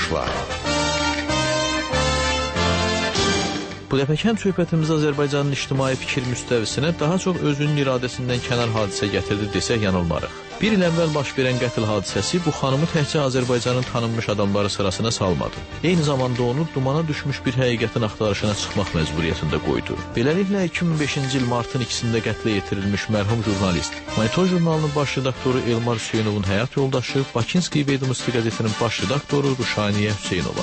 Danışıqlar. Bu dəfəki həm söhbətimiz Azərbaycanın ictimai fikir müstəvisinə daha çox özünün iradəsindən kənar hadisə gətirdi desək yanılmarıq. Bir il əvvəl baş verən qətl hadisəsi bu xanımı təkcə Azərbaycanın tanınmış adamları sırasına salmadı. Eyni zamanda onu dumana düşmüş bir həqiqətin axtarışına çıxmaq məcburiyyətində qoydu. Beləliklə 2005-ci il martın 2-sində qətlə yetirilmiş mərhum jurnalist, Monitor jurnalının baş redaktoru Elmar Hüseynovun həyat yoldaşı, Bakinski Vedomosti qəzetinin baş redaktoru Ruşaniyə Hüseynova.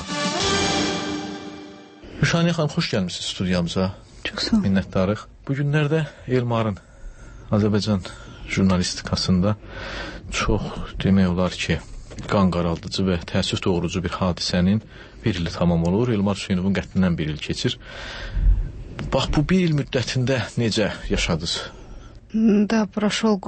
Ruşaniyə xanım, xoş gəlmişsiniz studiyamıza. Çox sağ olun. Minnətdarıq. Bu günlərdə Elmarın Azərbaycan jurnalistikasında çox demək olar ki, qan qaraldıcı və təəssüf doğurucu bir hadisənin bir ili tamam olur. Elmar Hüseynovun qətlindən bir il keçir. Bax, bu bir il müddətində necə yaşadınız? Да, pрошел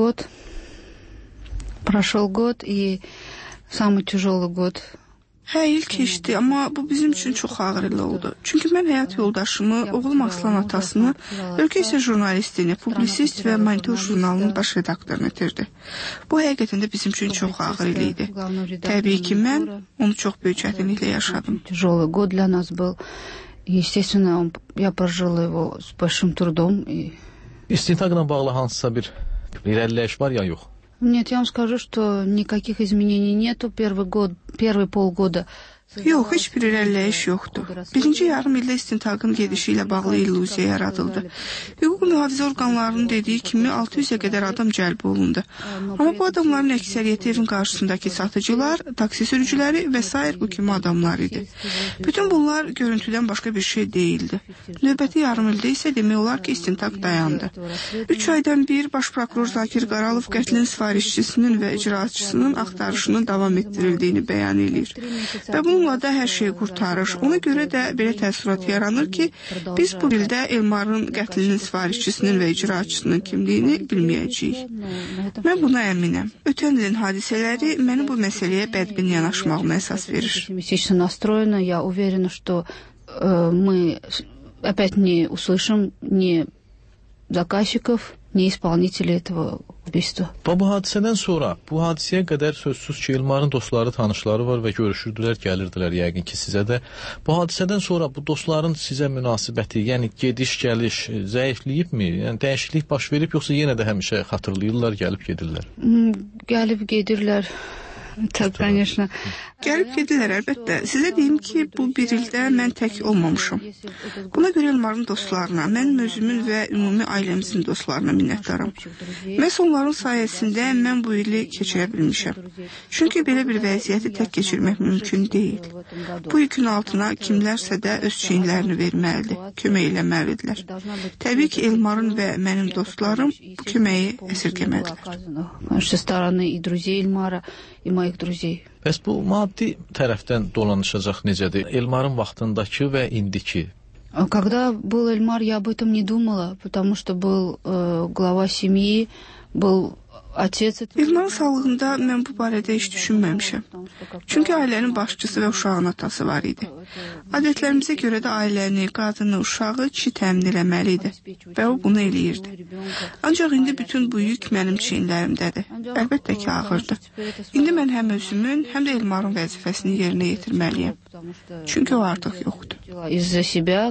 год, и самый tяжелый год. Hə, il keçdi, amma bu bizim üçün çox ağır il oldu. Çünki mən həyat yoldaşımı, oğlum Aslan atasını, ölkə isə jurnalistini, publisist və Monitor jurnalının baş redaktorunu itirdi. Bu həqiqətən də bizim üçün çox ağır il idi. Təbii ki, mən onu çox böyük çətinliklə yaşadım. Тяжелый год для нас был. Естественно, я прожила его с большим трудом. İstintaqla bağlı hansısa bir irəliləyiş var ya yox? Нет, я вам скажу, что никаких изменений нету. Первый полгода. Yox, heç bir irəliləyiş yoxdur. Birinci yarım ildə istintaqın gedişi ilə bağlı illüziya yaradıldı. Hüquq mühafizə orqanlarının dediyi kimi 600-ə qədər adam cəlb olundu. Amma bu adamların əksəriyyəti evin qarşısındakı satıcılar, taksi sürücüləri və s. bu kimi adamlar idi. Bütün bunlar görüntüdən başqa bir şey değildi. Növbəti yarım ildə isə demək olar ki, istintaq dayandı. 3 aydan bir baş prokuror Zakir Qaralov qətlin sifarişçisinin və icraatçısının axtarışının davam etdirildiyini bəyan edir. Və bununla da hər şey qurtarır. Ona görə də belə təəssürat yaranır ki, biz bu ildə Elmarın qətlinin sifarişçisinin və icraatçısının kimliyini bilməyəcəyik. Mən buna əminəm. Ötən ilin hadisələri mənim bu məsələyə bədbin yanaşmağıma əsas verir. Я уверена, что мы опять не услышим ни заказчиков, ни исполнителей этого убийства. Bu hadisədən sonra, bu hadisəyə qədər sözsüz ki, Elmarın dostları, tanışları var və görüşürdülər, gəlirdilər yəqin ki sizə də. Bu hadisədən sonra bu dostların sizə münasibəti, yəni gediş-gəliş zəifləyibmi? Yəni dəyişiklik baş verib, yoxsa yenə də həmişə xatırlayırlar, gəlib gedirlər? Gəlib gedirlər. Tabii, конечно. Gəlib gedirlər, əlbəttə. Sizə deyim ki, bu bir ildə mən tək olmamışam. Buna görə Elmarın dostlarına, mənim özümün və ümumi ailəmizin dostlarına minnətdaram. Məhz onların sayəsində mən bu ili keçirə bilmişəm. Çünki belə bir vəziyyəti tək keçirmək mümkün deyil. Bu yükün altına kimlərsə də öz çiyinlərini verməlidir, kömək eləməlidirlər. Təbii ki, Elmarın və mənim dostlarım bu köməyi əsirgəmədilər. Со стороны и друзей Эльмара, и моих друзей. Bəs bu maddi tərəfdən dolanışacaq necədir? Elmarın vaxtındakı və indiki? Когда был Эльмар, я об этом не думала, потому что был глава семьи, был отец. Elmarın sağlığında mən bu barədə heç düşünməmişəm. Çünki ailənin başçısı və uşağın atası var idi. Adətlərimizə görə də ailəni, qadını, uşağı kişi təmin eləməli idi və o bunu eləyirdi. Ancaq indi bütün bu yük mənim çiyinlərimdədir. Əlbəttə ki, ağırdır. İndi mən həm özümün, həm də Elmarın vəzifəsini yerinə yetirməliyəm. Çünki o artıq yoxdur. Из-за себя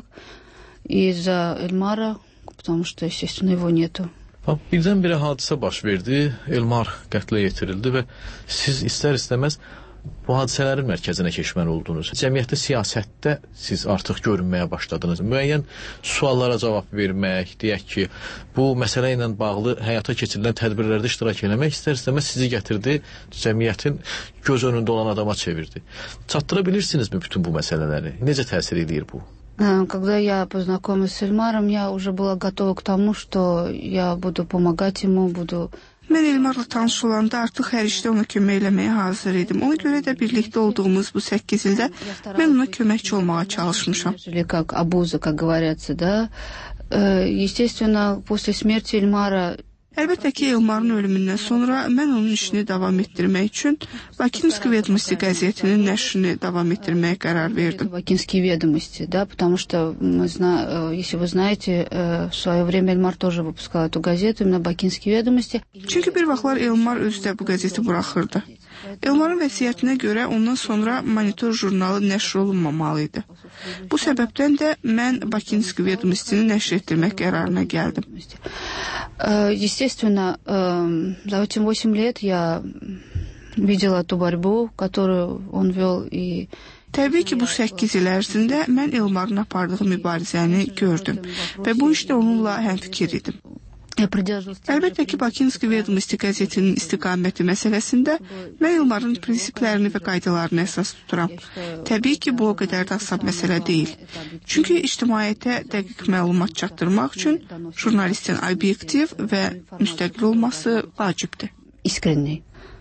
и из-за Эльмара, потому что, естественно, его нету. Birdən-birə hadisə baş verdi, Elmar qətlə yetirildi və siz istər-istəməz bu hadisələrin mərkəzinə keçməli oldunuz. Cəmiyyətdə, siyasətdə siz artıq görünməyə başladınız. Müəyyən suallara cavab vermək, deyək ki, bu məsələ ilə bağlı həyata keçirilən tədbirlərdə iştirak eləmək istər-istəməz sizi gətirdi, cəmiyyətin göz önündə olan adama çevirdi. Çatdıra bilirsinizmi bütün bu məsələləri? Necə təsir edir bu? Когда я познакомилась с Эльмаром, я уже была готова к тому, что я буду помогать ему, буду... Mən Elmarla tanış olanda artıq hər işdə ona kömək eləməyə hazır idim. Ona görə də birlikdə olduğumuz bu 8 ildə mən ona köməkçi olmağa çalışmışam. Как обуза, как говорится, да. Естественно, после смерти Эльмара... Əlbəttə ki, Elmarın ölümündən sonra mən onun işini davam etdirmək üçün Бакинские ведомости qəzetinin nəşrini davam etdirməyə qərar verdim. Бакинские ведомости, да, потому что если вы знаете, в свое время Эльмар тоже выпускал эту газету, именно Бакинские ведомости. Çünki bir vaxtlar Elmar özü də bu qəzeti buraxırdı. Elmarın vəsiyyətinə görə ondan sonra Monitor jurnalı nəşr olunmamalı idi. Bu səbəbdən də mən Бакинские ведомостini nəşr etdirmək qərarına gəldim. Естественно, за эти 8 лет я видела ту борьбу, которую он вел, и Təbii ki, bu 8 il ərzində mən Elmarın apardığı mübarizəni gördüm və bu işdə onunla həmfikir idim. Əlbəttə ki, Бакинские ведомости qəzetinin istiqaməti məsələsində mən Elmarın prinsiplərini və qaydalarını əsas tuturam. Təbii ki, bu o qədər də asan məsələ deyil. Çünki ictimaiyyətə dəqiq məlumat çatdırmaq üçün jurnalistin obyektiv və müstəqil olması vacibdir. İskrenli.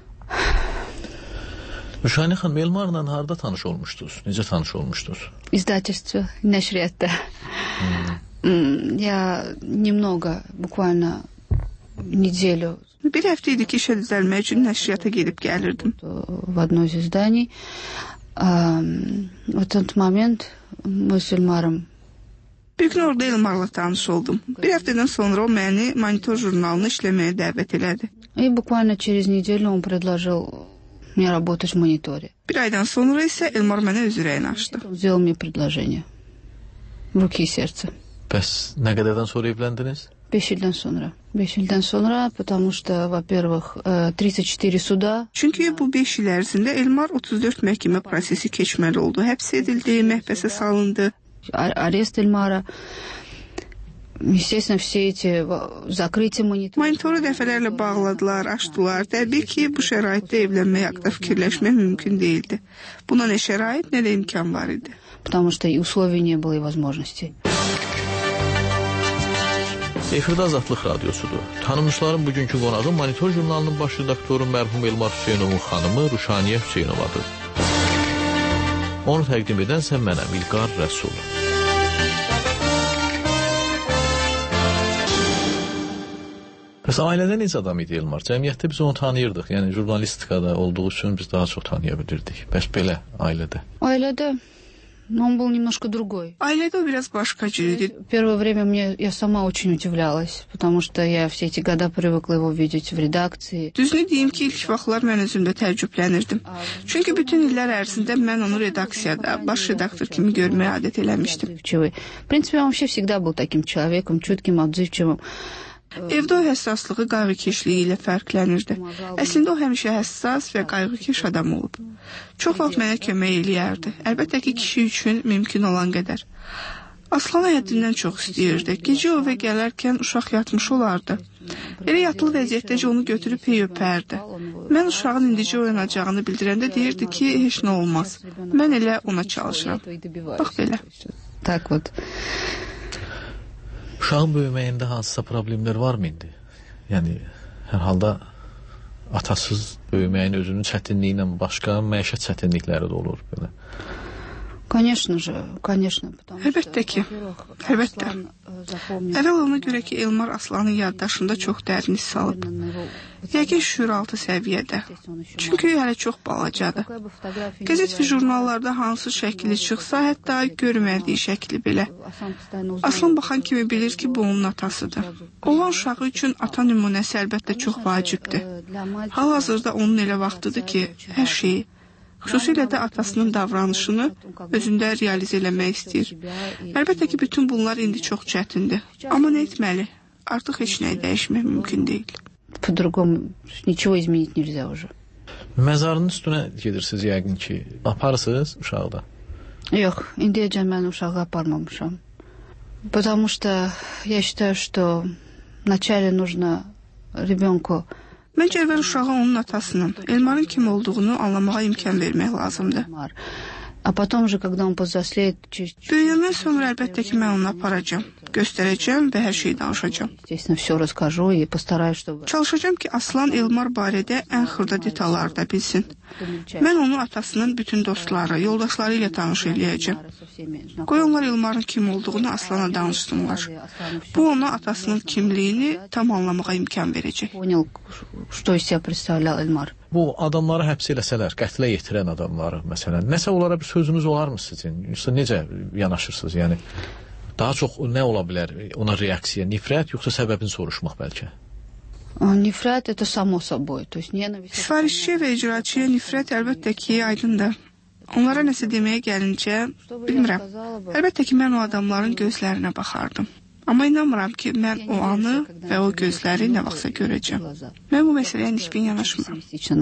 Ruşani xanım, Elmarla harda tanış olmuşdunuz? Necə tanış olmuşdunuz? Издательство, nəşriyyatda. Я немного, буквально неделю. Bir həftə idi ki, işə düzəlmək üçün nəşriyyata gedib gəlirdim. В одно из изданий. В тот момент мы с Эльмаром. Bir gün orada Elmarla tanış oldum. Bir həftədən sonra o məni Monitor jurnalını işləməyə dəvət elədi. И буквально через неделю он предложил мне работать в Мониторе. Bir aydan sonra isə Elmar mənə öz ürəyini açdı. Он сделал мне предложение. В руки и сердце. Bəs nə qədərdən sonra evləndiniz? 5 ildən sonra. 5 ildən sonra, потому что, во-первых, 34 sуда. Çünki bu 5 il ərzində Elmar 34 məhkəmə prosesi keçməli oldu. Həbs edildi, məhbəsə salındı. Арест Эльмара. Естественно, все эти закрытия Монитора. Monitoru dəfələrlə bağladılar, açdılar. Təbii ki, bu şəraitdə evlənmək haqqında fikirləşmək mümkün değildi. Buna nə şərait, nə də imkan var idi. Потому что и условий не было, и возможностей. Efirdə Azadlıq radiosudur. Tanınmışların bugünkü qonağı Monitor jurnalının baş redaktoru mərhum Elmar Hüseynovun xanımı Ruşaniyə Hüseynovadır. Onu təqdim edənsə mənəm İlqar Rəsul. Bəs ailədə necə adam idi Elmar? Cəmiyyətdə biz onu tanıyırdıq. Yəni jurnalistikada olduğu üçün biz daha çox tanıya bilirdik. Bəs belə ailədə? Ailədə он был немножко другой. Ailədə o biraz başqa cür idi. Первое время я сама очень удивлялась, потому что я все эти года привыкла его видеть в редакции. Düzünü deyim ki, ilk vaxtlar mən özümdə təəccüblənirdim. Çünki bütün illər ərzində mən onu redaksiyada, baş redaktor kimi görməyə adət eləmişdim. В принципе, он вообще всегда был таким человеком, чутким, отзывчивым. Evdə o həssaslığı qayğıkeşliyi ilə fərqlənirdi. Əslində o həmişə həssas və qayğıkeş adam olub. Çox vaxt mənə kömək eləyərdi. Əlbəttə ki, kişi üçün mümkün olan qədər. Aslanı həddindən çox istəyirdi. Gecə ova gələrkən uşaq yatmış olardı. Elə yatılı vəziyyətdəcə onu götürüb hey öpərdi. Mən uşağın indicə oyanacağını bildirəndə deyirdi ki, heç nə olmaz. Mən elə ona çalışıram. Bax belə. Так вот. Uşağın böyüməyində hansısa problemlər varmı indi? Yəni, hər halda atasız böyüməyin özünün çətinliyi ilə başqa məişət çətinlikləri də olur belə. Конечно же, конечно. Əlbəttə ki, əlbəttə. Əvvəl ona görə ki, Elmar Aslanın yaddaşında çox dərin iz salıb. Yəqin şüuraltı səviyyədə. Çünki hələ çox balacadır. Qəzet və jurnallarda hansı şəkli çıxsa, hətta görmədiyi şəkli belə. Aslan baxan kimi bilir ki, bu onun atasıdır. Olan uşağı üçün ata nümunəsi əlbəttə çox vacibdir. Hal-hazırda onun elə vaxtıdır ki, hər şeyi, xüsusilə də atasının davranışını özündə realizə eləmək istəyir. Əlbəttə ki, bütün bunlar indi çox çətindir. Amma nə etməli? Artıq heç nəyi dəyişmək mümkün deyil. По-другому ничего изменить нельзя уже. Məzarının üstünə gedirsiniz yəqin ki. Aparırsınız uşaqda? Yox, indiyəcən mən uşağı aparmamışam. Потому что я считаю, что вначале нужно ребенку. Məncə əvvəl uşağa onun atasının, Elmarın kim olduğunu anlamağa imkan vermək lazımdır. А потом же, когда он повзрослеет... Böyüyəndən sonra əlbəttə ki, mən onu aparacam. Göstərəcəm və hər şeyi danışacağım. Çalışacağım ki, Aslan Elmar barədə ən xırda detalları da bilsin. Mən onu atasının bütün dostları, yoldaşları ilə tanış eləyəcəm. Qoy onlar Elmarın kim olduğunu Aslana danışsınlar. Bu ona atasının kimliyini tam anlamağa imkan verəcək. Bu adamları həbs eləsələr, qətlə yetirən adamları, məsələn, nəsə onlara bir sözünüz olarmı sizin? Yoxsa necə yanaşırsınız? Yəni, daha çox nə ola bilər ona reaksiya? Nifrət, yoxsa səbəbini soruşmaq bəlkə? Nifrət, это само собой. Sifarişçiyə və icraçıya nifrət əlbəttə ki, aydındır. Onlara nəsə deməyə gəlincə, bilmirəm. Əlbəttə ki, mən o adamların gözlərinə baxardım. Amma inanmıram ki, mən o anı və o gözləri nə vaxtsa görəcəm. Mən bu məsələyə nisbən yanaşmıram.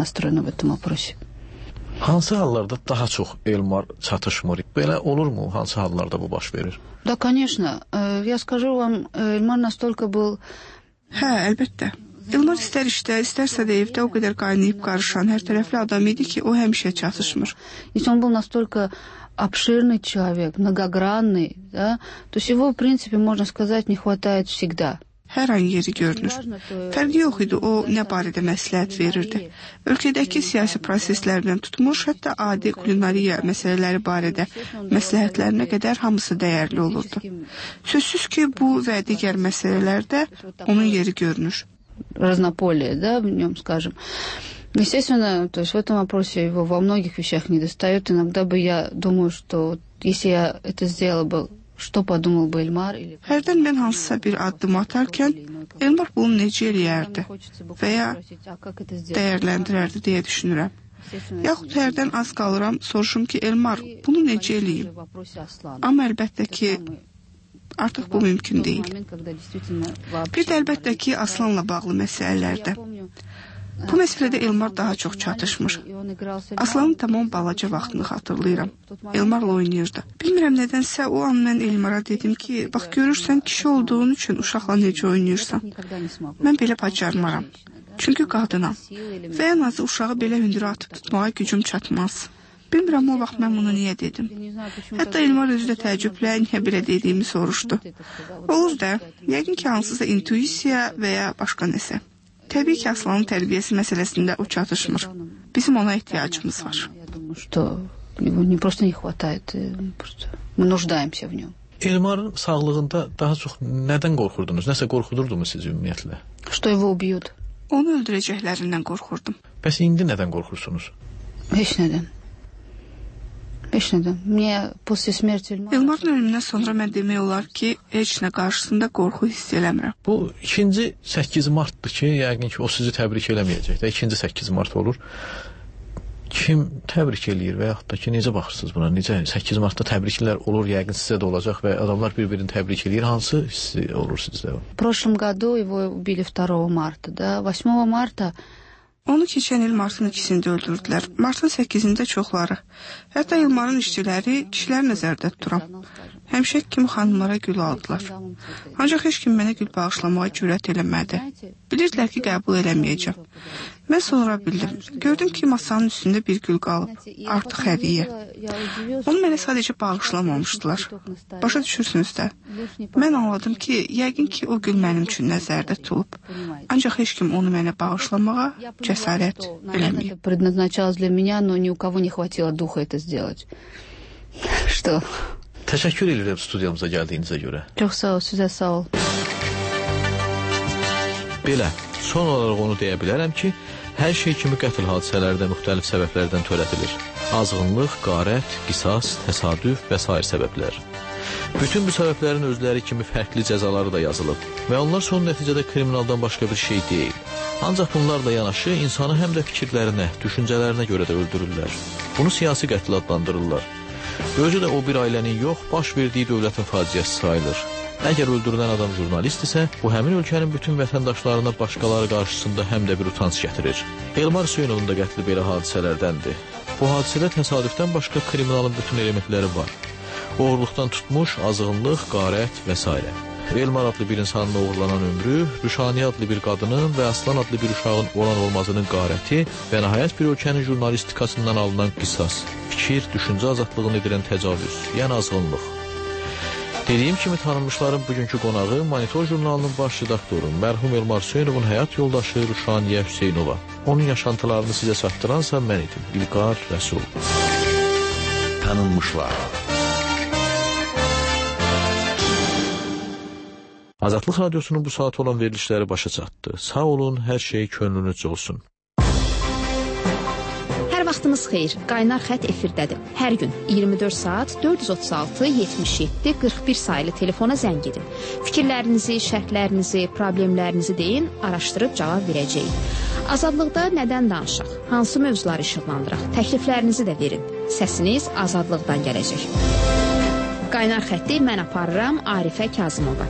Hansı hallarda daha çox Elmar çatışmır? Belə olurmu? Hansı hallarda bu baş verir? Да, конечно. Я скажу вам, Elmar настолько был... Hə, əlbəttə. Elmar istər işdə, istərsə də evdə o qədər qaynayıb qarışan, hər tərəfli adam idi ki, o həmişə çatışmır. Он был настолько обширный человек, многогранный, да, то есть его, в принципе, можно сказать, не хватает всегда. Hər an yeri görünür. Fərqi yox idi, o nə barədə məsləhət verirdi. Ölkədəki siyasi proseslərdən tutmuş, hətta adi kulinariya məsələləri barədə məsləhətlərinə qədər hamısı dəyərli olurdu. Sözsüz ki, bu və digər məsələlərdə onun yeri görünür. Разнополие, да, в нем, скажем. Естественно, то есть в этом вопросе его во многих вещах не достает. Иногда бы я думаю, что если я это сделала бы, что подумал бы Эльмар? Hərdən mən hansısa bir addım atarkən, Elmar bunu necə eləyərdi və ya dəyərləndirərdi deyə düşünürəm. Yaxud hərdən az qalıram, soruşum ki, Elmar, bunu necə eləyim? Amma əlbəttə ki, artıq bu mümkün deyil. Bir də əlbəttə ki, Aslanla bağlı məsələlərdə. Bu məsələdə Elmar daha çox çatışmır. Aslanın tamam balaca vaxtını xatırlayıram. Elmarla oynayırdı. Bilmirəm nədənsə o an mən Elmara dedim ki, bax görürsən kişi olduğun üçün uşaqla necə oynayırsan. Mən belə bacarmaram. Çünki qadınam. Və ən azı uşağı belə hündürə atıb tutmağa gücüm çatmaz. Bilmirəm o vaxt mən bunu niyə dedim. Hətta Elmar özü də təəccüblə niyə belə dediyimi soruşdu. Olur da, yəqin ki, hansısa intuisiya və ya başqa nəsə. Təbii ki, Aslanın tərbiyəsi məsələsində o çatışmır. Bizim ona ehtiyacımız var. Elmarın sağlığında daha çox nədən qorxurdunuz? Nəsə qorxudurdumu sizi ümumiyyətlə? Onu öldürəcəklərindən qorxurdum. Bəs indi nədən qorxursunuz? Heç nədən. Elmarın ölümündən sonra mən demək olar ki, heç nə qarşısında qorxu hiss eləmirəm. Bu ikinci 8 martdır ki, yəqin ki, o sizi təbrik eləməyəcək də. İkinci 8 mart olur. Kim təbrik eləyir və yaxud da ki, necə baxırsınız buna? Necə 8 martda təbriklər olur, yəqin sizə də olacaq və adamlar bir-birini təbrik eləyir. Hansı hissi olur sizdə? В прошлом году его убили 2 марта, да? 8 марта Onu keçən il martın 2-sində öldürdülər. Martın 8-də çoxları. Hətta Elmarın işçiləri kişilər nəzərdə tuturam. Həmişək kimi xanımlara gül aldılar. Ancaq heç kim mənə gül bağışlamağa cürət eləmədi. Bilirdilər ki, qəbul eləməyəcəm. Mən sonra bildim. Gördüm ki, masanın üstündə bir gül qalıb. Artıq hədiyyə. Onu mənə sadəcə bağışlamamışdılar. Başa düşürsünüz də. Mən anladım ki, yəqin ki, o gül mənim üçün nəzərdə tutulub. Ancaq heç kim onu mənə bağışlamağa cəsarət eləməyib. Предназначалось для меня, но ни у кого не хватило духа это сделать. Что? Təşəkkür edirəm studiyamıza gəldiyinizə görə. Çox sağ ol, sizə sağ ol. Belə, son olaraq onu deyə bilərəm ki, hər şey kimi qətl hadisələri də müxtəlif səbəblərdən törədilir. Azğınlıq, qarət, qisas, təsadüf və sair səbəblər. Bütün bu səbəblərin özləri kimi fərqli cəzaları da yazılıb və onlar son nəticədə kriminaldan başqa bir şey deyil. Ancaq bunlarla yanaşı insanı həm də fikirlərinə, düşüncələrinə görə də öldürürlər. Bunu siyasi qətl adlandırırlar. Özü də o bir ailənin yox, baş verdiyi dövlətin faciəsi sayılır. Əgər öldürülən adam jurnalist isə, bu həmin ölkənin bütün vətəndaşlarına başqaları qarşısında həm də bir utanc gətirir. Elmar Hüseynovun da qətli belə hadisələrdəndir. Bu hadisədə təsadüfdən başqa kriminalın bütün elementləri var. Oğurluqdan tutmuş, azğınlıq, qarət və s. Elmar adlı bir insanın oğurlanan ömrü, Rüşaniyə adlı bir qadının və Aslan adlı bir uşağın olan olmazının qarəti və nəhayət bir ölkənin jurnalistikasından alınan qisas, fikir, düşüncə azadlığını edirən təcavüz, yəni azğınlıq. Dediyim kimi tanınmışların bugünkü qonağı Monitor jurnalının baş redaktoru mərhum Elmar Hüseynovun həyat yoldaşı Ruşaniyə Hüseynova. Onun yaşantılarını sizə çatdıransa mən idim, İlqar Rəsul. Tanınmışlar. Azadlıq Radiosunun bu saat olan verilişləri başa çatdı. Sağ olun, hər şey könlünüzcə olsun. Vaxtınız xeyir. Qaynar xət efirdədir. Hər gün 24 saat 436 77 41 sayılı telefona zəng edin. Fikirlərinizi, şərhlərinizi, problemlərinizi deyin, araşdırıb cavab verəcəyik. Azadlıqda nədən danışaq? Hansı mövzuları işıqlandıraq? Təkliflərinizi də verin. Səsiniz azadlıqdan gələcək. Qaynar xətti mən aparıram Arifə Kazımova.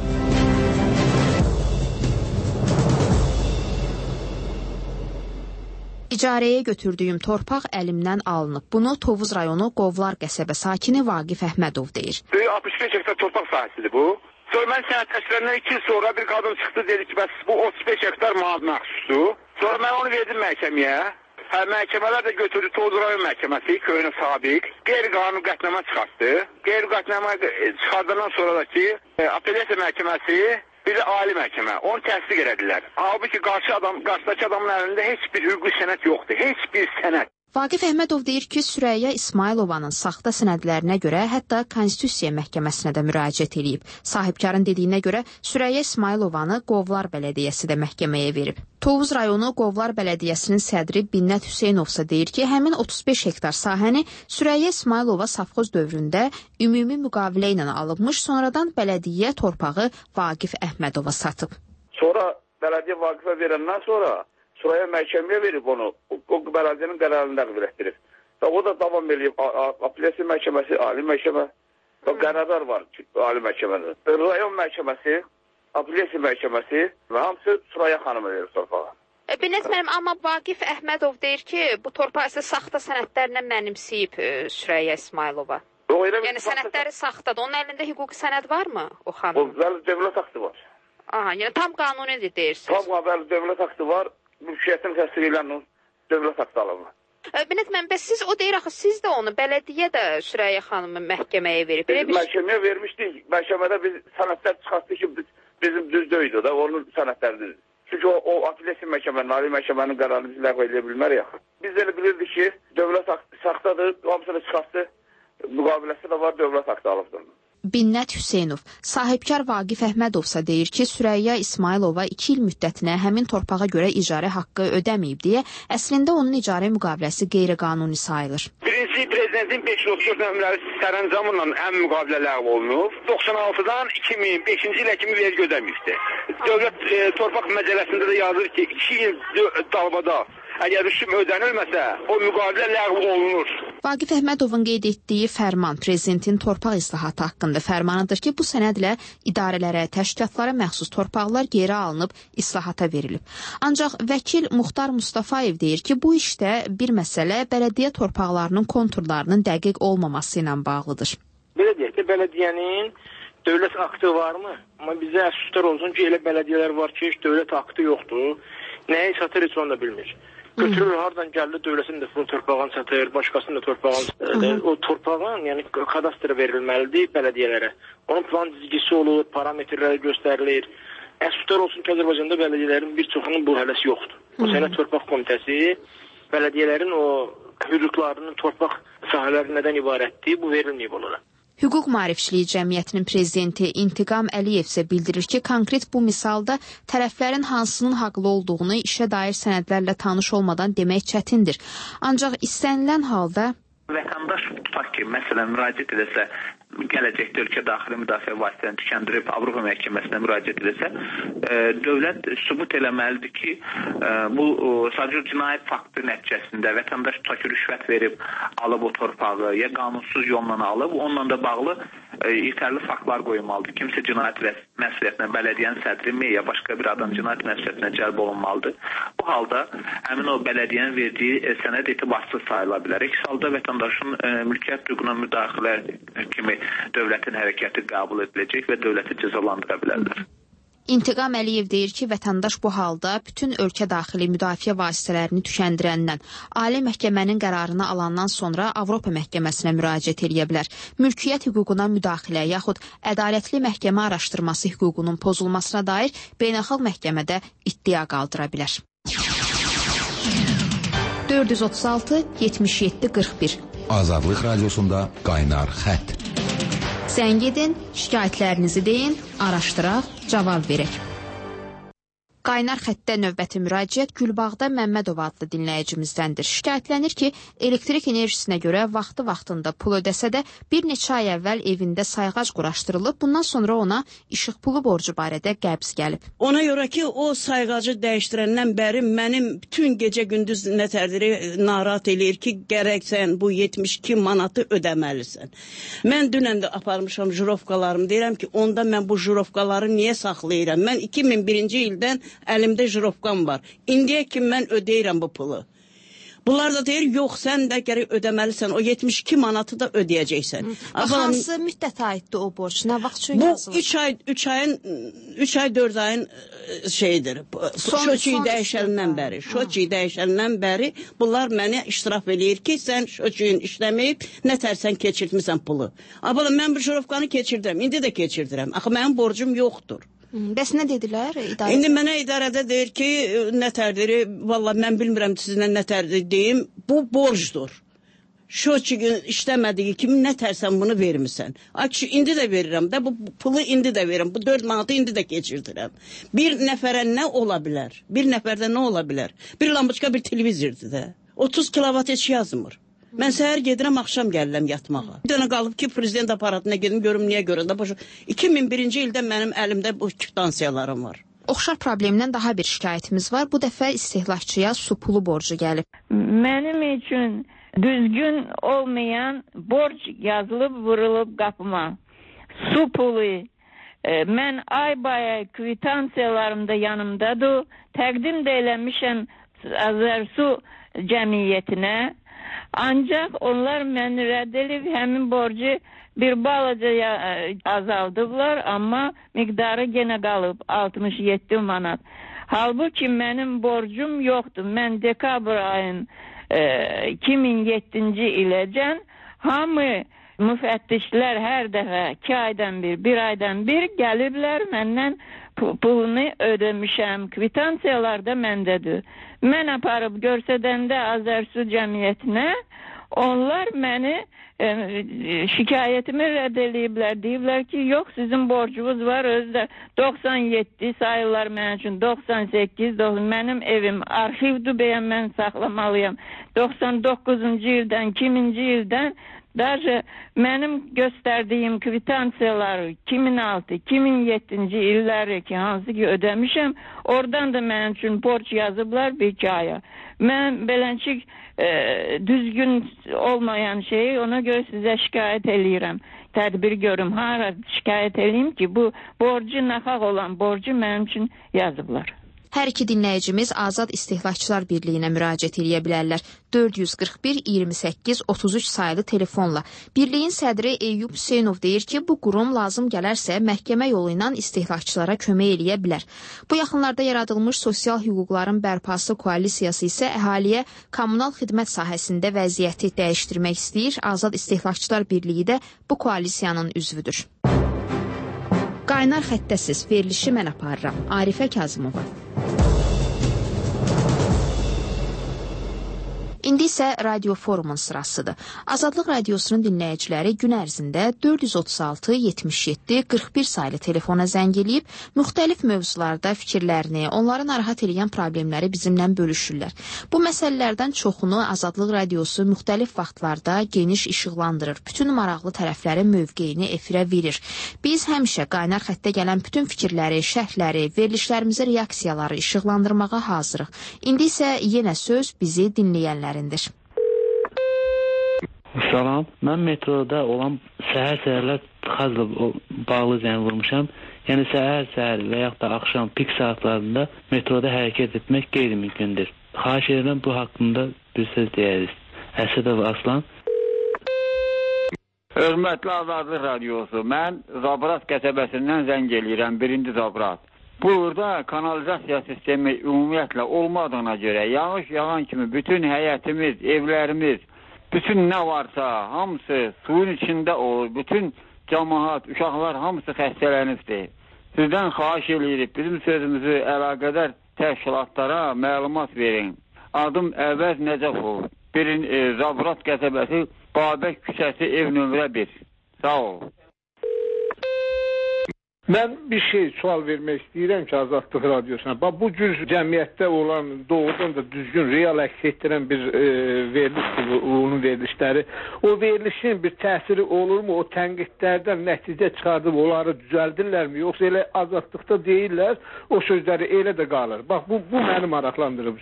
İcarəyə götürdüyüm torpaq əlimdən alınıb. Bunu Tovuz rayonu Qovlar qəsəbə sakini Vaqif Əhmədov deyir. 65 hektar torpaq sahəsidir bu. Sonra mən sənədləşdirəndən 2 il sonra bir qadın çıxdı, dedi ki, bəs bu 35 hektar mənə məxsusdur. Sonra mən onu verdim məhkəməyə. Məhkəmələr də götürdü Tovuz rayon məhkəməsi, köyünün sabiq. Qeyri-qanuni qətnamə çıxartdı. Qeyri-qanuni çıxardandan sonra da ki, apellyasiya məhkəməsi bir də ali məhkəmə. Onu təsdiq elədilər. Halbuki qarşıdakı adamın əlində heç bir hüquqi sənəd yoxdur. Heç bir sənəd. Vaqif Əhmədov deyir ki, Sürəyya İsmailovanın saxta sənədlərinə görə hətta Konstitusiya məhkəməsinə də müraciət edib. Sahibkarın dediyinə görə Sürəyya İsmailovanı Qovlar bələdiyyəsi də məhkəməyə verib. Tovuz rayonu Qovlar bələdiyyəsinin sədri Binnət Hüseynovsa deyir ki, həmin 35 hektar sahəni Sürəyya İsmailova safxoz dövründə ümumi müqavilə ilə alınmış, sonradan bələdiyyə torpağı Vaqif Əhmədova satıb. Sonra bələdiyyə Vaqifə verəndən sonra Sürəyya məhkəməyə verib onu, o bələdiyyənin qərarını ləğv etdirib. O da davam edib, apellyasiya məhkəməsi, ali məhkəmə, qərarlar var ali məhkəmədə. Rayon məhkəməsi, apellyasiya məhkəməsi və hamısı Sürəyya xanıma verir torpağa. Binnət müəllim, amma Vaqif Əhmədov deyir ki, bu torpağı isə saxta sənədlərlə mənimsəyib Sürəyya İsmailova. Yəni sənədləri saxtadır. Onun əlində hüquqi sənəd varmı o xanım? O dövlət aktı var. Aha, yəni tam qanunidir deyirsiniz. Tam dövlət aktı var. Mülkiyyətin təsdiq edən dövlət aktı alınır. Binnət müəllim, bəs siz o deyir axı, siz də onu bələdiyyə də Sürəyya xanımı məhkəməyə verib. Biz məhkəməyə vermişdik. Məhkəmədə biz sənədlər çıxartdı ki, bizim düz döydü da, onun sənədləridir. Çünki o apellyasiya məhkəmənin, ali məhkəmənin qərarını biz ləğv edə bilmərik. Biz elə bilirdik ki, dövlət aktı saxtadır, hamısını çıxartdı, müqaviləsi də var, dövlət aktı alıbdır. Binnət Hüseynov, sahibkar Vaqif Əhmədovsa deyir ki, Sürəyya İsmailova 2 il müddətinə həmin torpağa görə icarə haqqı ödəməyib deyə, əslində onun icarə müqaviləsi qeyri-qanuni sayılır. Birinci prezidentin 534 nömrəli sərəncamıyla həmin müqavilə ləğv olunub. 96-dan 2005-ci ilə kimi vergi ödəməyibdir. Dövlət torpaq məcəlləsində də yazır ki, 2 il davada əgər rüsum ödənilməsə, o müqavilə ləğv olunur. Vaqif Əhmədovun qeyd etdiyi fərman prezidentin torpaq islahatı haqqında fərmanıdır ki, bu sənədlə idarələrə, təşkilatlara məxsus torpaqlar geri alınıb islahata verilib. Ancaq vəkil Muxtar Mustafayev deyir ki, bu işdə bir məsələ bələdiyyə torpaqlarının konturlarının dəqiq olmaması ilə bağlıdır. Belə deyək ki, bələdiyyənin dövlət aktı varmı? Amma bizə əfsuslar olsun ki, elə bələdiyyələr var ki, heç dövlət aktı yoxdur. Nəyi satır heç onu da bilmir. Götürür, hardan gəldi dövlətin də torpağını satır, başqasının da torpağını satır. O torpağın yəni kadastra verilməlidir bələdiyyələrə. Onun plan dizgisi olur, parametrləri göstərilir. Əfsuslar olsun ki, Azərbaycanda bələdiyyələrin bir çoxunun bu hələsi yoxdur. O Sənəd Torpaq Komitəsi bələdiyyələrin o hüdudlarının torpaq sahələri nədən ibarətdir, bu verilməyib onlara. Hüquq Maarifçiliyi Cəmiyyətinin prezidenti İntiqam Əliyev isə bildirir ki, konkret bu misalda tərəflərin hansının haqlı olduğunu işə dair sənədlərlə tanış olmadan demək çətindir. Ancaq istənilən halda vətəndaş tutaq ki, məsələn, müraciət edəsə, gələcəkdə ölkə daxili müdafiə vasitələrini tükəndirib Avropa məhkəməsinə müraciət edəsə, dövlət sübut eləməlidir ki, bu sadəcə cinayət faktı nəticəsində vətəndaş tutaq ki, rüşvət verib, alıb o torpağı, ya qanunsuz yolla alıb, onunla da bağlı yetərli faktlar qoyulmalıdır. Kimsə cinayət məsuliyyətinə bələdiyyənin sədri ya başqa bir adam cinayət məsuliyyətinə cəlb olunmalıdır. Bu halda həmin o bələdiyyənin verdiyi sənəd etibarsız sayıla bilər. Əks halda vətəndaşın mülkiyyət hüququna müdaxilə kimi dövlətin hərəkəti qəbul ediləcək və dövləti cəzalandıra bilərlər. İntiqam Əliyev deyir ki, vətəndaş bu halda bütün ölkə daxili müdafiə vasitələrini tükəndirəndən, Ali Məhkəmənin qərarını alandan sonra Avropa Məhkəməsinə müraciət edə bilər. Mülkiyyət hüququna müdaxilə yaxud ədalətli məhkəmə araşdırması hüququnun pozulmasına dair beynəlxalq məhkəmədə iddia qaldıra bilər. 436 77 41 Azadlıq Radiosunda qaynar xətt. Zəng edin, şikayətlərinizi deyin, araşdıraq, cavab verək. Qaynar xəttdə növbəti müraciət Gülbağda Məmmədov adlı dinləyicimizdəndir. Şikayətlənir ki, elektrik enerjisinə görə vaxtında pul ödəsə də bir neçə ay əvvəl evində sayğac quraşdırılıb, bundan sonra ona işıq pulu borcu barədə qəbz gəlib. Ona görə ki, o sayğacı dəyişdirəndən bəri mənim bütün gecə gündüz nətərdiri narahat eləyir ki, gərək sən bu 72 manatı ödəməlisən. Mən dünən də aparmışam jirovkalarımı, deyirəm ki, onda mən bu jirovkaları niyə saxlayıram? Mən 2001-ci ildən əlimdə jirovkam var. İndiyə kimi mən ödəyirəm bu pulu. Bunlar da deyir, yox, sən də gərək ödəməlisən, o 72 manatı da ödəyəcəksən. Hansı müddətə aiddir o borc? Nə vaxt üçün yazılır? Bu 3 ay 4 ayın şeyidir. Şoçiyi dəyişəndən bəri bunlar mənə iştiraf eləyir ki, sən şoçiyin işləməyib, nətərsən keçirtmirsən pulu. Mən bu jirovkanı keçirdirəm, indi də keçirdirəm. Axı mənim borcum yoxdur. Bəs nə dedilər idarədə? İndi mənə idarədə deyir ki, nətərdiri, vallahi mən bilmirəm sizlə nətərdir deyim, bu borcdur. Şoçigin işləmədiyi kimi nətərsən bunu vermirsən. Akşı, indi də verirəm də, bu pulu indi də verirəm, bu 4 manatı indi də keçirdirəm. Bir nəfərə nə ola bilər? Bir nəfərdə nə ola bilər? Bir lampoçka, bir televizordur da. 30 kilovat heç yazmır. Mən səhər gedirəm, axşam gəlirəm yatmağa. Bir dənə qalıb ki, prezident aparatına gedim, görüm niyə görə də. 2001-ci ildə mənim əlimdə bu kvitansiyalarım var. Oxşar problemdən daha bir şikayətimiz var. Bu dəfə istehlakçıya su pulu borcu gəlib. Mənim üçün düzgün olmayan borc yazılıb, vurulub qapıma. Su pulu. Mən ay kvitansiyalarımda yanımdadır. Təqdim də eləmişəm Azərsu cəmiyyətinə. Ancaq onlar məni rədd edib həmin borcu bir balaca azaldıblar, amma miqdarı yenə qalıb 67 manat. Halbuki mənim borcum yoxdur. Mən dekabr ayın 2007-ci iləcən hamı müfəttişlər hər dəfə 2 aydan bir aydan bir gəliblər, məndən pulunu ödəmişəm. Kvitansiyalar da məndədir. Mən aparıb görsədəndə Azərsu cəmiyyətinə, onlar məni şikayətimi rədd eləyiblər. Deyiblər ki, yox, sizin borcunuz var, özdə 97 sayılar mənim üçün, 98, mənim evim arxivdir, bəyən mən saxlamalıyam. 99-cu ildən, 2000-ci ildən Даже mənim göstərdiyim kvitansiyaları 2006-2007-ci illəri ki, hansı ki ödəmişəm, oradan da mənim üçün borc yazıblar bir 2 aya. Mən beləncik düzgün olmayan şeyi ona görə sizə şikayət eləyirəm. Tədbir görüm, hara şikayət eləyim ki, bu borcu naxaq olan borcu mənim üçün yazıblar. Hər iki dinləyicimiz Azad İstehlakçılar Birliyinə müraciət edə bilərlər. 441 28 33 sayılı telefonla. Birliyin sədri Eyyub Hüseynov deyir ki, bu qurum lazım gələrsə məhkəmə yolu ilə istehlakçılara kömək eləyə bilər. Bu yaxınlarda yaradılmış sosial hüquqların bərpası koalisiyası isə əhaliyə kommunal xidmət sahəsində vəziyyəti dəyişdirmək istəyir. Azad İstehlakçılar Birliyi də bu koalisiyanın üzvüdür. Qaynar xəttəsiz verilişi mən aparıram. Arifə Kazımova. İndi isə Radio Forumun sırasıdır. Azadlıq Radiosunun dinləyiciləri gün ərzində 436 77 41 saylı telefona zəng eləyib, müxtəlif mövzularda fikirlərini, onları narahat edən problemləri bizimlə bölüşürlər. Bu məsələlərdən çoxunu Azadlıq Radiosu müxtəlif vaxtlarda geniş işıqlandırır, bütün maraqlı tərəflərin mövqeyini efirə verir. Biz həmişə qaynar xəttə gələn bütün fikirləri, şərhləri, verilişlərimizə reaksiyaları işıqlandırmağa hazırıq. İndi isə yenə söz bizi dinləyənlər. Salam, mən metroda olan səhər-səhərlər tıxazla bağlı zəng vurmuşam. Yəni səhər və yaxud da axşam pik saatlarında metroda hərəkət etmək qeyri-mümkündür. Xahiş edirəm bu haqqında bir söz deyəriz. Əsədov Aslan. Hörmətli Azadlıq Radiosu, mən Zabrat qəsəbəsindən zəng eləyirəm, 1-ci Zabrat. Burada kanalizasiya sistemi ümumiyyətlə olmadığına görə yağış yağan kimi bütün həyətimiz, evlərimiz, bütün nə varsa hamısı suyun içində olur. Bütün cəmaat, uşaqlar hamısı xəstələnibdir. Sizdən xahiş edirik, bizim sözümüzü əlaqədar təşkilatlara məlumat verin. Adım Əvəz Nəcəfov. Zabrat qəsəbəsi, Babək küçəsi, ev nömrə 1. Sağ ol. Mən bir sual vermək istəyirəm ki, Azadlıq Radiosuna. Bu cür cəmiyyətdə olan doğrudan da düzgün, real əks etdirən bir onun verilişləri, o verilişin bir təsiri olurmu? O tənqidlərdən nəticə çıxardıb onları düzəldirlərmi? Yoxsa elə azadlıqda deyirlər, o sözləri elə də qalır. Bax, bu məni maraqlandırıb.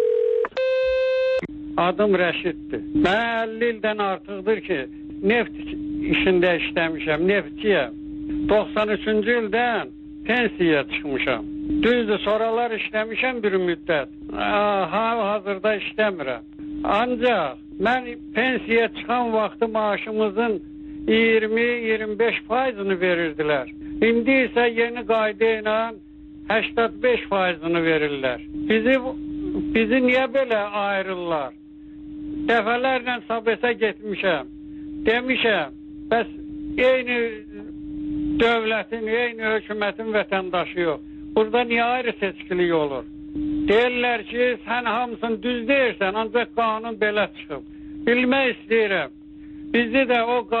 Adım Rəşiddir. Mən 50 ildən artıqdır ki, neft işində işləmişəm, neftçiyəm. 93-cü ildən pensiyaya çıxmışam. Düzdür, sonralar işləmişəm bir müddət. Hazırda işləmirəm. Ancaq mən pensiyaya çıxan vaxtı maaşımızın 20-25%'ını verirdilər. İndi isə yeni qayda ilə 85%'ını verirlər. Bizi niyə belə ayrırlar? Dəfələrlə sabəsə getmişəm. Demişəm, bəs eyni dövlətin, eyni hökumətin vətəndaşıyıq. Burada niyə ayrı seçkilik olur? Deyirlər ki, sən hamısını düz deyirsən, ancaq qanun belə çıxıb. Bilmək istəyirəm. Bizə də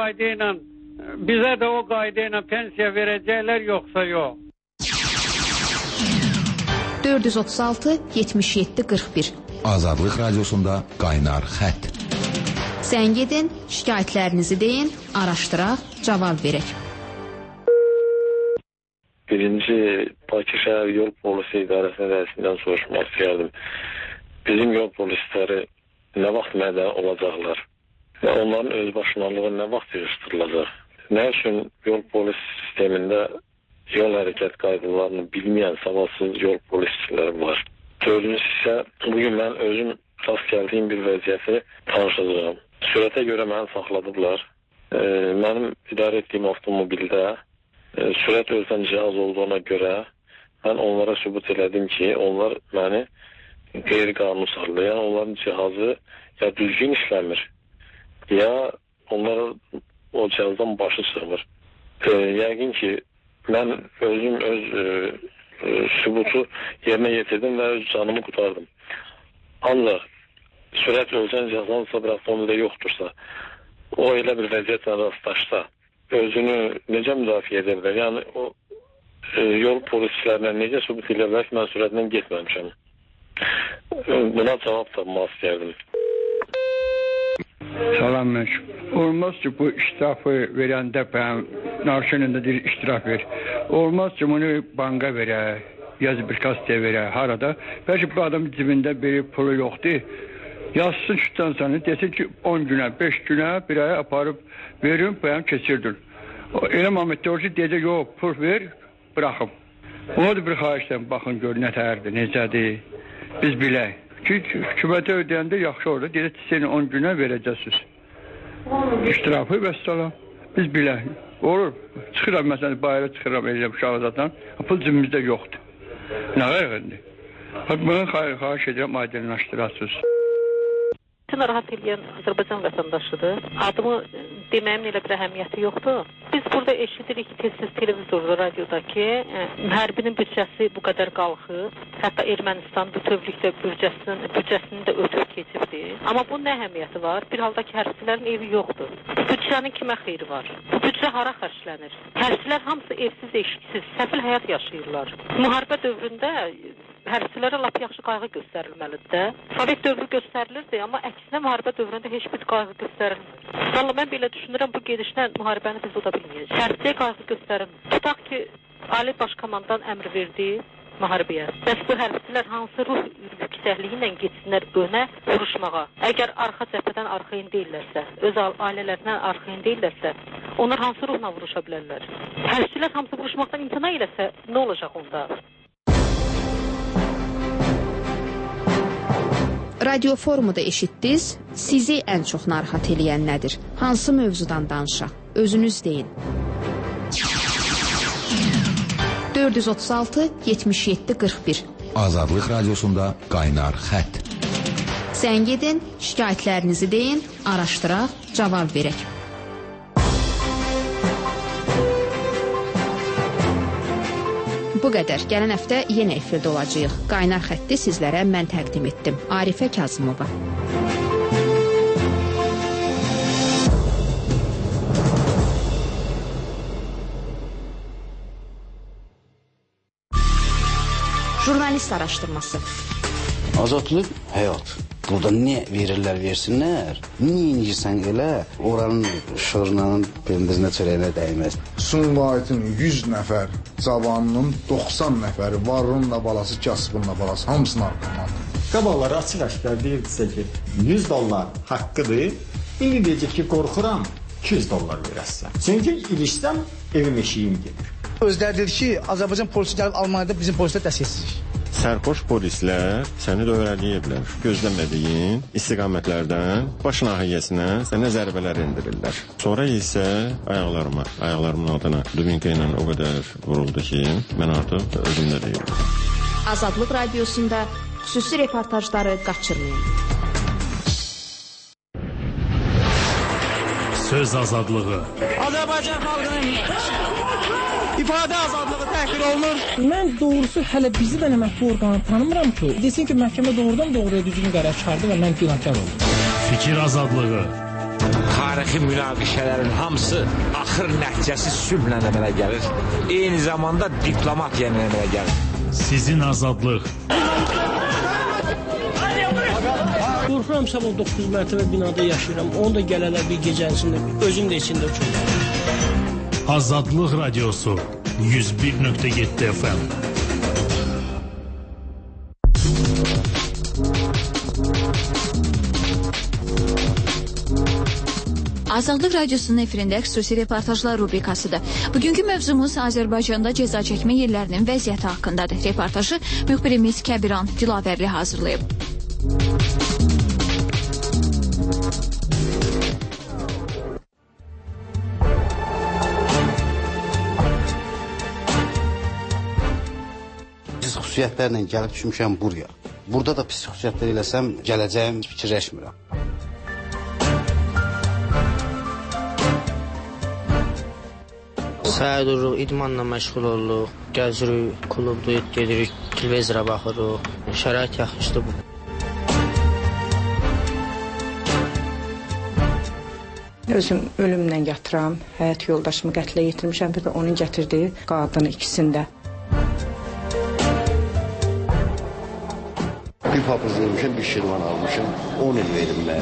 o qayda ilə pensiya verəcəklər, yoxsa yox? 436 77 41 Azadlıq Radiosunda qaynar xətt. Zəng edin, şikayətlərinizi deyin, araşdıraq, cavab verək. Birinci Bakı şəhər yol polisi idarəsinin rəisindən soruşmaq istəyərdim. Bizim yol polisləri nə vaxt mədən olacaqlar? Və onların özbaşınalığı nə vaxt yığışdırılacaq? Nə üçün yol polis sistemində yol hərəkət qaydalarını bilməyən savadsız yol polisçiləri var? Dördüncüsü isə bugün mən özüm rast gəldiyim bir vəziyyəti tanışacağım. Sürətə görə məni saxladıblar. Mənim idarə etdiyim avtomobildə sürət ölçən cihaz olduğuna görə mən onlara sübut elədim ki, onlar məni qeyri-qanuni saxlayan, onların cihazı ya düzgün işləmir, ya onlara o cihazdan başı çıxmır. Yəqin ki, mən özüm öz sübutu yerinə yetirdim və öz canımı qutardım. Ancaq sürət ölçən cihazansa bir avtomobildə yoxdursa, o elə bir vəziyyətlə rastlaşsa, özünü necə müdafiə edə bilər? Yəni, o yol polislərinə necə sübut edə bilər ki, mən sürətlə getməmişəm? Buna cavab tapmaq istəyərdim. Salam məşum. Olmaz ki, bu iştirafı verəndə narşınında deyir, iştiraf ver. Olmaz ki, bunu banka verə, yazı bir kastaya verə, harada. Bəlkə bu adam cibində bir pulu yoxdur. Yazsın şutdan sonra, desin ki 10 günə, 5 günə bir aya aparıb verin, bayan keçirdin. Elə Məhəmməd doğrusu deyəcək, yox, pul ver, bıraxım. Ona da bir xahişdən baxın, gör nə tərdir, necədir, biz bilək. Ki, hükümətə ödəyəndə yaxşı olur, deyəcək, seni 10 günə verəcəksiniz. İştirafı və salam, biz bilək. Olur, çıxıram, məsələn, bayıra çıxıram, eləyəm uşağı zaten, pul cibimizdə yoxdur. Nə qayğındır? Bunu xahiş edirəm, aydınlaşdırasınız. Narahat edən Azərbaycan vətəndaşıdır. Adımı deməyimin elə bir əhəmiyyəti yoxdur. Biz burada eşidirik tez-tez televizorda, radioda ki, hərbinin büdcəsi bu qədər qalxıb. Hətta Ermənistan bütövlükdə büdcəsini də ötüb keçibdir. Amma bunun nə əhəmiyyəti var? Bir halda ki, hərbçilərin evi yoxdur. Bu büdcənin kimə xeyri var? Bu büdcə hara xərclənir? Hərbçilər hamısı evsiz, eşiksiz, səfil həyat yaşayırlar. Müharibə dövründə hərbçilərə lap yaxşı qayğı göstərilməlidir də. Sovet dövrü göstərilirdi, amma əksinə müharibə dövründə heç bir qayğı göstərilmir. Valla mən belə düşünürəm, bu gedişlə müharibəni biz uda bilməyəcək. Hərbçiyə qayğı göstərilmir. Tutaq ki, Ali Baş Komandan əmr verdi müharibəyə. Bəs bu hərbçilər hansı ruh yüksəkliyi ilə getsinlər önə vuruşmağa? Əgər arxa cəbhədən arxayın deyillərsə, öz ailələrindən arxayın deyillərsə, onlar hansı ruhla vuruşa bilərlər? Hərbçilər hamısı vuruşmaqdan imtina eləsə, nə olacaq onda? Radio Forumu'da eşitdiniz. Sizi ən çox narahat eləyən nədir? Hansı mövzudan danışaq? Özünüz deyin. 436 77 41. Azadlıq Radiosunda Qaynar Xətt. Zəng edin, şikayətlərinizi deyin, araşdıraq, cavab verək. Bu qədər. Gələn həftə yenə efirdə olacağıq. Qaynar xətti sizlərə mən təqdim etdim. Arifə Kazımova. Jurnalist araşdırması. Azadlıq həyat. Burada nə verirlər, versinlər. Niyə inirsən elə? Oranın şırnanın pendirinə çörəyinə dəyməz. Sumqayıtın 100 nəfər cavanının 90 nəfəri varınla balası, kasıbınla balası hamısını arqalandı. Qabaqları açıq-aşkar deyirdisə ki, 100 dollar haqqıdır. İndi deyəcək ki, qorxuram 200 dollar verəsən. Çünki ilişsəm evim eşiyim gedir. Özləri dedi ki, Azərbaycan polisi gəlib Almaniyada bizim polislər dəstəksizlik. Sərxoş polislər səni də öyrədiyiblər. Gözləmədiyin istiqamətlərdən baş nahiyəsinə sənə zərbələr endirirlər. Sonra isə ayaqlarımın altına dubinka ilə o qədər vuruldu ki, mən artıq özümdə deyildim. Azadlıq Radiosunda xüsusi reportajları qaçırmayın. Söz azadlığı. Azərbaycan xalqının ifadə azadlığı təhqir olunur. Mən doğrusu hələ bizi də mətbu orqanı tanımıram ki, desin ki, məhkəmə doğrudan doğruya düzgün qərar çıxardı və mən günahkar oldum. Fikir azadlığı. Tarixi münaqişələrin hamısı axır nəticəsi sülhlə əmələ gəlir. Eyni zamanda diplomatiya ilə əmələ gəlir. Sizin azadlıq. Qorxuram, sabah 9 mərtəbə binada yaşayıram. Onu da gələlər bir gecənisində, özüm də içində uçurum. Azadlıq Radiosu 101.7 FM. Azadlıq Radiosunun efirində xüsusi reportajlar rubrikasıdır. Bugünkü mövzumuz Azərbaycanda cəza çəkmə yerlərinin vəziyyəti haqqındadır. Reportajı müxbirimiz Kəbiran Dilavərli hazırlayıb. Xüsusiyyətlərlə gəlib düşmüşəm buraya. Burada da pis xüsusiyyətlər eləsəm, gələcəyim fikirləşmirəm. Səhər dururuq, idmanla məşğul oluruq, gəzirik, klubda gedirik, televizora baxırıq, şərait yaxşıdır bu. Özüm ölümlə yatıram, həyat yoldaşımı qətlə yetirmişəm, bir də onun gətirdiyi qadın ikisində. Bir papız vermişəm, bir şirvan almışım, 10 il verim mən.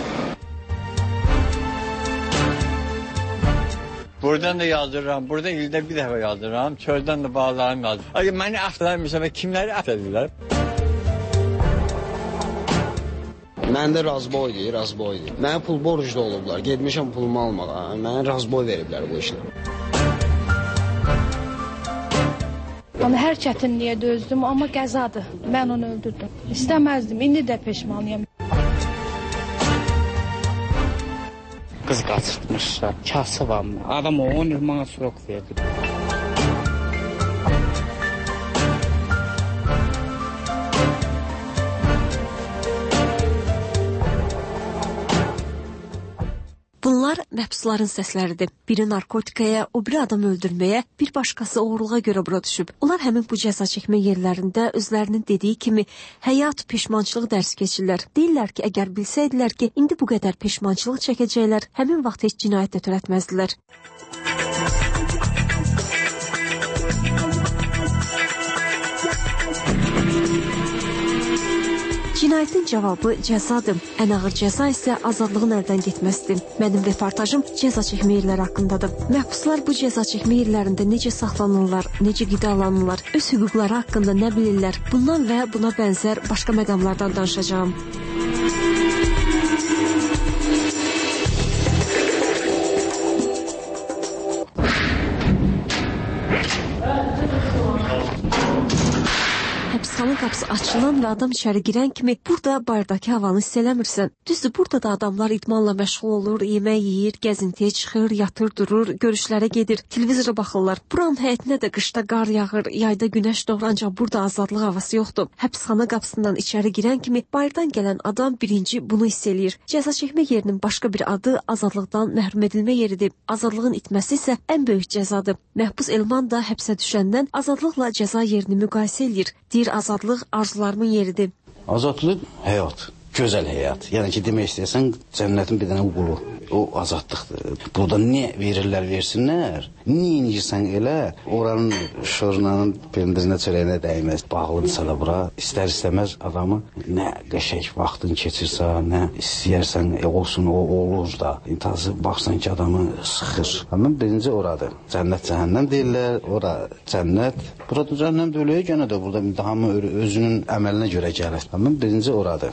Buradan da yazdırıram, burada ildə bir dəfə yazdırıram, çöldən də bağlarım yazdırıram. Ay, məni əfələmişəm, kimləri əfəlirlər? Məndə razboydur, razboydur. Mənə pul borcda olublar, gedmişəm pulumu almağa, mənə razboy veriblər bu işlə. Onu hər çətinliyə dözdüm, amma qəzadır. Mən onu öldürdüm. İstəməzdim, indi də peşmanıyam. Qız qaçırtmışlar, kasıbam. Adam 10 il mənə sürok verdi. Bunlar məhbusların səsləridir. Biri narkotikaya, o biri adam öldürməyə, bir başqası oğurluğa görə bura düşüb. Onlar həmin bu cəza çəkmə yerlərində özlərinin dediyi kimi həyat, peşmançılıq dərsi keçirlər. Deyirlər ki, əgər bilsəydilər ki, indi bu qədər peşmançılıq çəkəcəklər, həmin vaxt heç cinayət də törətməzdilər. Cinayətin cavabı cəzadır. Ən ağır cəza isə azadlığın əldən getməsidir. Mənim reportajım cəza çəkmə yerləri haqqındadır. Məhbuslar bu cəza çəkmə yerlərində necə saxlanırlar, necə qidalanırlar, öz hüquqları haqqında nə bilirlər? Bundan və buna bənzər başqa məqamlardan danışacağam. Həbsxana boks açılan və adam içəri girən kimi burada bardakı havanı hiss eləmirsən. Düzdür, burada da adamlar idmanla məşğul olur, yemək yeyir, gəzintiyə çıxır, yatır, durur, görüşlərə gedir, televizora baxırlar. Buranın həyətinə də qışda qar yağır, yayda günəş doğur, ancaq burada azadlıq havası yoxdur. Həbsxana qapısından içəri girən kimi bayırdan gələn adam birinci bunu hiss eləyir. Cəza çəkmə yerinin başqa bir adı azadlıqdan məhrum edilmə yeridir. Azadlığın itməsi isə ən böyük cəzadır. Məhbus Elman da həbsə düşəndən azadlıqla cəza yerini müqayisə eləyir. Deyir, azadlıq arzularımın yeridir. Azadlıq həyat, gözəl həyat. Yəni ki, demək istəyirsən, cənnətin bir dənə qulu. O azadlıqdır. Burada nə verirlər, versinlər. Nə inirsən elə, oranın şırnanın pendirinə, çörəyinə dəyməz. Bağlıdırsa da bura, istər-istəməz adamı nə qəşək vaxtın keçirsə, nə istəyərsən olsun, o olur da. İntihası baxsan ki, adamı sıxır. Həmin birinci oradır. Cənnət, cəhənnəm deyirlər, ora cənnət. Burada cəhənnəm də öləyə gənə də burada hamı özünün əməlinə görə gəlir. Həmin birinci oradır.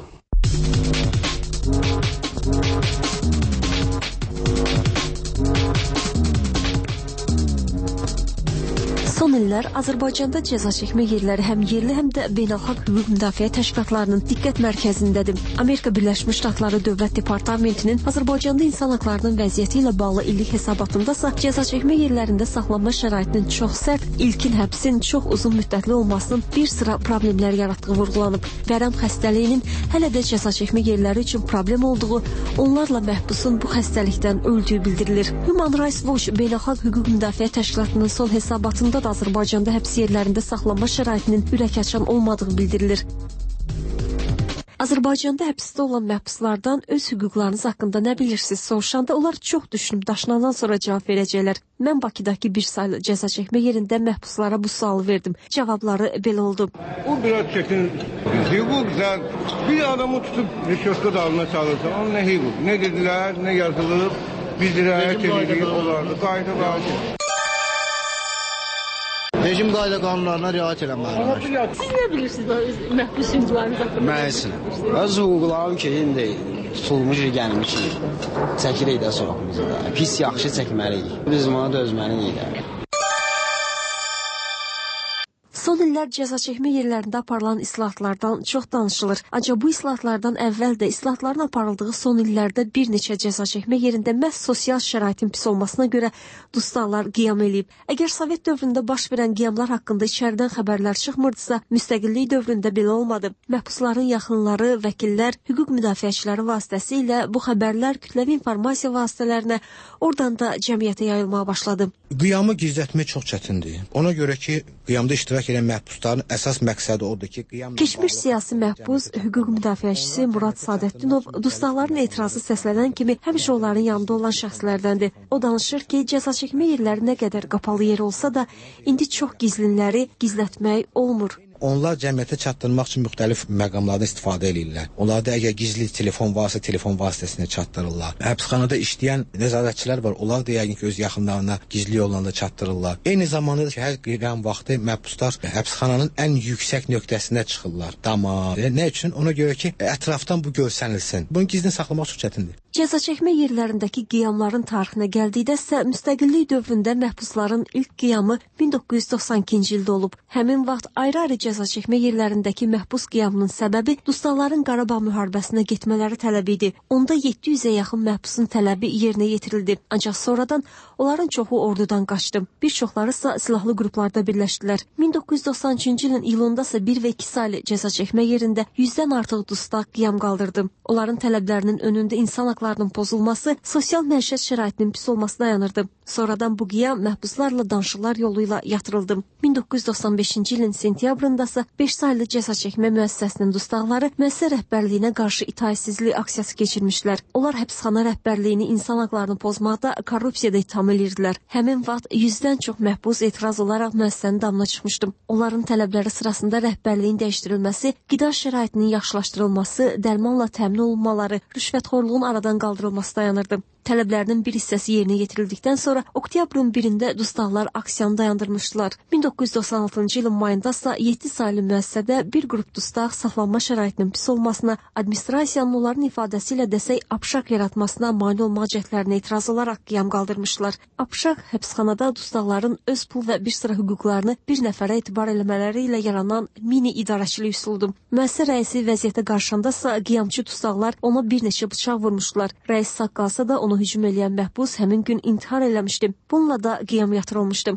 Son illər Azərbaycanda cəza çəkmə yerləri həm yerli, həm də beynəlxalq hüquq müdafiə təşkilatlarının diqqət mərkəzindədir. Amerika Birləşmiş Ştatları Dövlət Departamentinin Azərbaycanda insan haqlarının vəziyyəti ilə bağlı illik hesabatındasa cəza çəkmə yerlərində saxlanma şəraitinin çox sərt, ilkin həbsin çox uzun müddətli olmasının bir sıra problemlər yaratdığı vurğulanıb. Vərəm xəstəliyinin hələ də cəza çəkmə yerləri üçün problem olduğu, onlarla məhbusun bu xəstəlikdən öldüyü bildirilir. Human Rights Watch beynəlxalq hüquq müdafiə təşkilatının son hesabatında da Azərbaycanda həbs yerlərində saxlanma şəraitinin ürəkaçan olmadığı bildirilir. Azərbaycanda həbsdə olan məhbuslardan öz hüquqlarınız haqqında nə bilirsiniz soruşanda onlar çox düşünüb daşınandan sonra cavab verəcəklər. Mən Bakıdakı bir saylı cəza çəkmə yerində məhbuslara bu sualı verdim. Cavabları belə oldu. O biraz çətin hüquqsa bir adamı tutub rüşvətə dalına çalışsa, onun nə hüquq? Nə dedilər, nə yazılıb, biz riayət edirik, onlarda qayda var. Rejim qayda qanunlarına riayət eləməlidir. Siz nə bilirsiniz məhbus hüquqlarınız haqqında? Mən öz hüquqlarım ki, indi tutulmuş gəlmiş ki, çəkirik də soraqımızı da. Pis yaxşı çəkməliyik. Biz buna dözməliyik. Son illər cəza çəkmə yerlərində aparılan islahatlardan çox danışılır. Ancaq bu islahatlardan əvvəl də islahatların aparıldığı son illərdə bir neçə cəza çəkmə yerində məhz sosial şəraitin pis olmasına görə dustaqlar qiyam eləyib. Əgər Sovet dövründə baş verən qiyamlar haqqında içəridən xəbərlər çıxmırdısa, müstəqillik dövründə belə olmadı. Məhbusların yaxınları, vəkillər, hüquq müdafiəçiləri vasitəsilə bu xəbərlər kütləvi informasiya vasitələrinə, oradan da cəmiyyətə yayılmağa başladı. Qiyamı gizlətmək çox çətindir. Ona görə ki, qiyamda iştirak edən məhbusların əsas məqsədi odur ki, keçmiş siyasi məhbus, hüquq müdafiəçisi Murad Sadəddinov dustaqların etirazı səslənən kimi həmişə onların yanında olan şəxslərdəndir. O danışır ki, cəza çəkmə yerləri nə qədər qapalı yer olsa da, indi çox gizlinləri gizlətmək olmur. Onlar cəmiyyətə çatdırmaq üçün müxtəlif məqamlardan istifadə edirlər. Onlar da əgər gizli telefon varsa, telefon vasitəsilə çatdırırlar. Həbsxanada işləyən nəzarətçilər var. Onlar da yəqin ki, öz yaxınlarına gizli yolla çatdırırlar. Eyni zamanda da ki, hər qiyam vaxtı məhbuslar həbsxananın ən yüksək nöqtəsinə çıxırlar. Dama. Nə üçün? Ona görə ki, ətrafdan bu görsənilsin. Bunu gizlin saxlamaq çox çətindir. Cəza çəkmə yerlərindəki qiyamların tarixinə gəldikdə isə müstəqillik dövründə məhbusların ilk qiyamı 1992-ci ildə olub. Həmin vaxt ayrı-ayrı cəza çəkmə yerlərindəki məhbus qiyamının səbəbi dustaqların Qarabağ müharibəsinə getmələri tələbi idi. Onda 700-ə yaxın məhbusun tələbi yerinə yetirildi. Ancaq sonradan onların çoxu ordudan qaçdı. Bir çoxları isə silahlı qruplarda birləşdilər. 1993-cü ilin iyulunda isə 1 və 2 saylı cəza çəkmə yerində 100-dən artıq dustaq qiyam qaldırdı. Onların tələblərinin önündə insan haqlarının pozulması, sosial məişət şəraitinin pis olması dayanırdı. Sonradan bu qiyam məhbuslarla danışıqlar yolu ilə yatırıldı. 1995-ci ilin sentyabrında isə 5 saylı cəza çəkmə müəssisəsinin dustaqları müəssisə rəhbərliyinə qarşı itaətsizlik aksiyası keçirmişlər. Onlar həbsxana rəhbərliyini insan haqlarını pozmaqda, korrupsiyada ittiham edirdilər. Həmin vaxt 100-dən çox məhbus etiraz olaraq müəssisənin damına çıxmışdı. Onların tələbləri sırasında rəhbərliyin dəyişdirilməsi, qida şəraitinin yaxşılaşdırılması, dərmanla təmin olunmaları, rüşvətxorluğun aradan aradan qaldırılması dayanırdı. Tələblərinin bir hissəsi yerinə yetirildikdən sonra oktyabrın 1-də dustaqlar aksiyanı dayandırmışdılar. 1996-cı ilin mayında isə 7 saylı müəssisədə bir qrup dustaq saxlanma şəraitinin pis olmasına, administrasiyanın onların ifadəsi ilə desək apşaq yaratmasına mane olmaq cəhdlərinə etiraz olaraq qiyam qaldırmışdılar. Apşaq həbsxanada dustaqların öz pul və bir sıra hüquqlarını bir nəfərə etibar eləmələri ilə yaranan mini idarəçilik üsuludur. Müəssisə rəisi vəziyyətə qarşında isə qiyamçı dustaqlar ona bir neçə bıçaq vurmuşdular. Rəis sağ qalsa da onu hücum eləyən məhbus həmin gün intihar eləmişdi. Bununla da qiyam yatırılmışdı.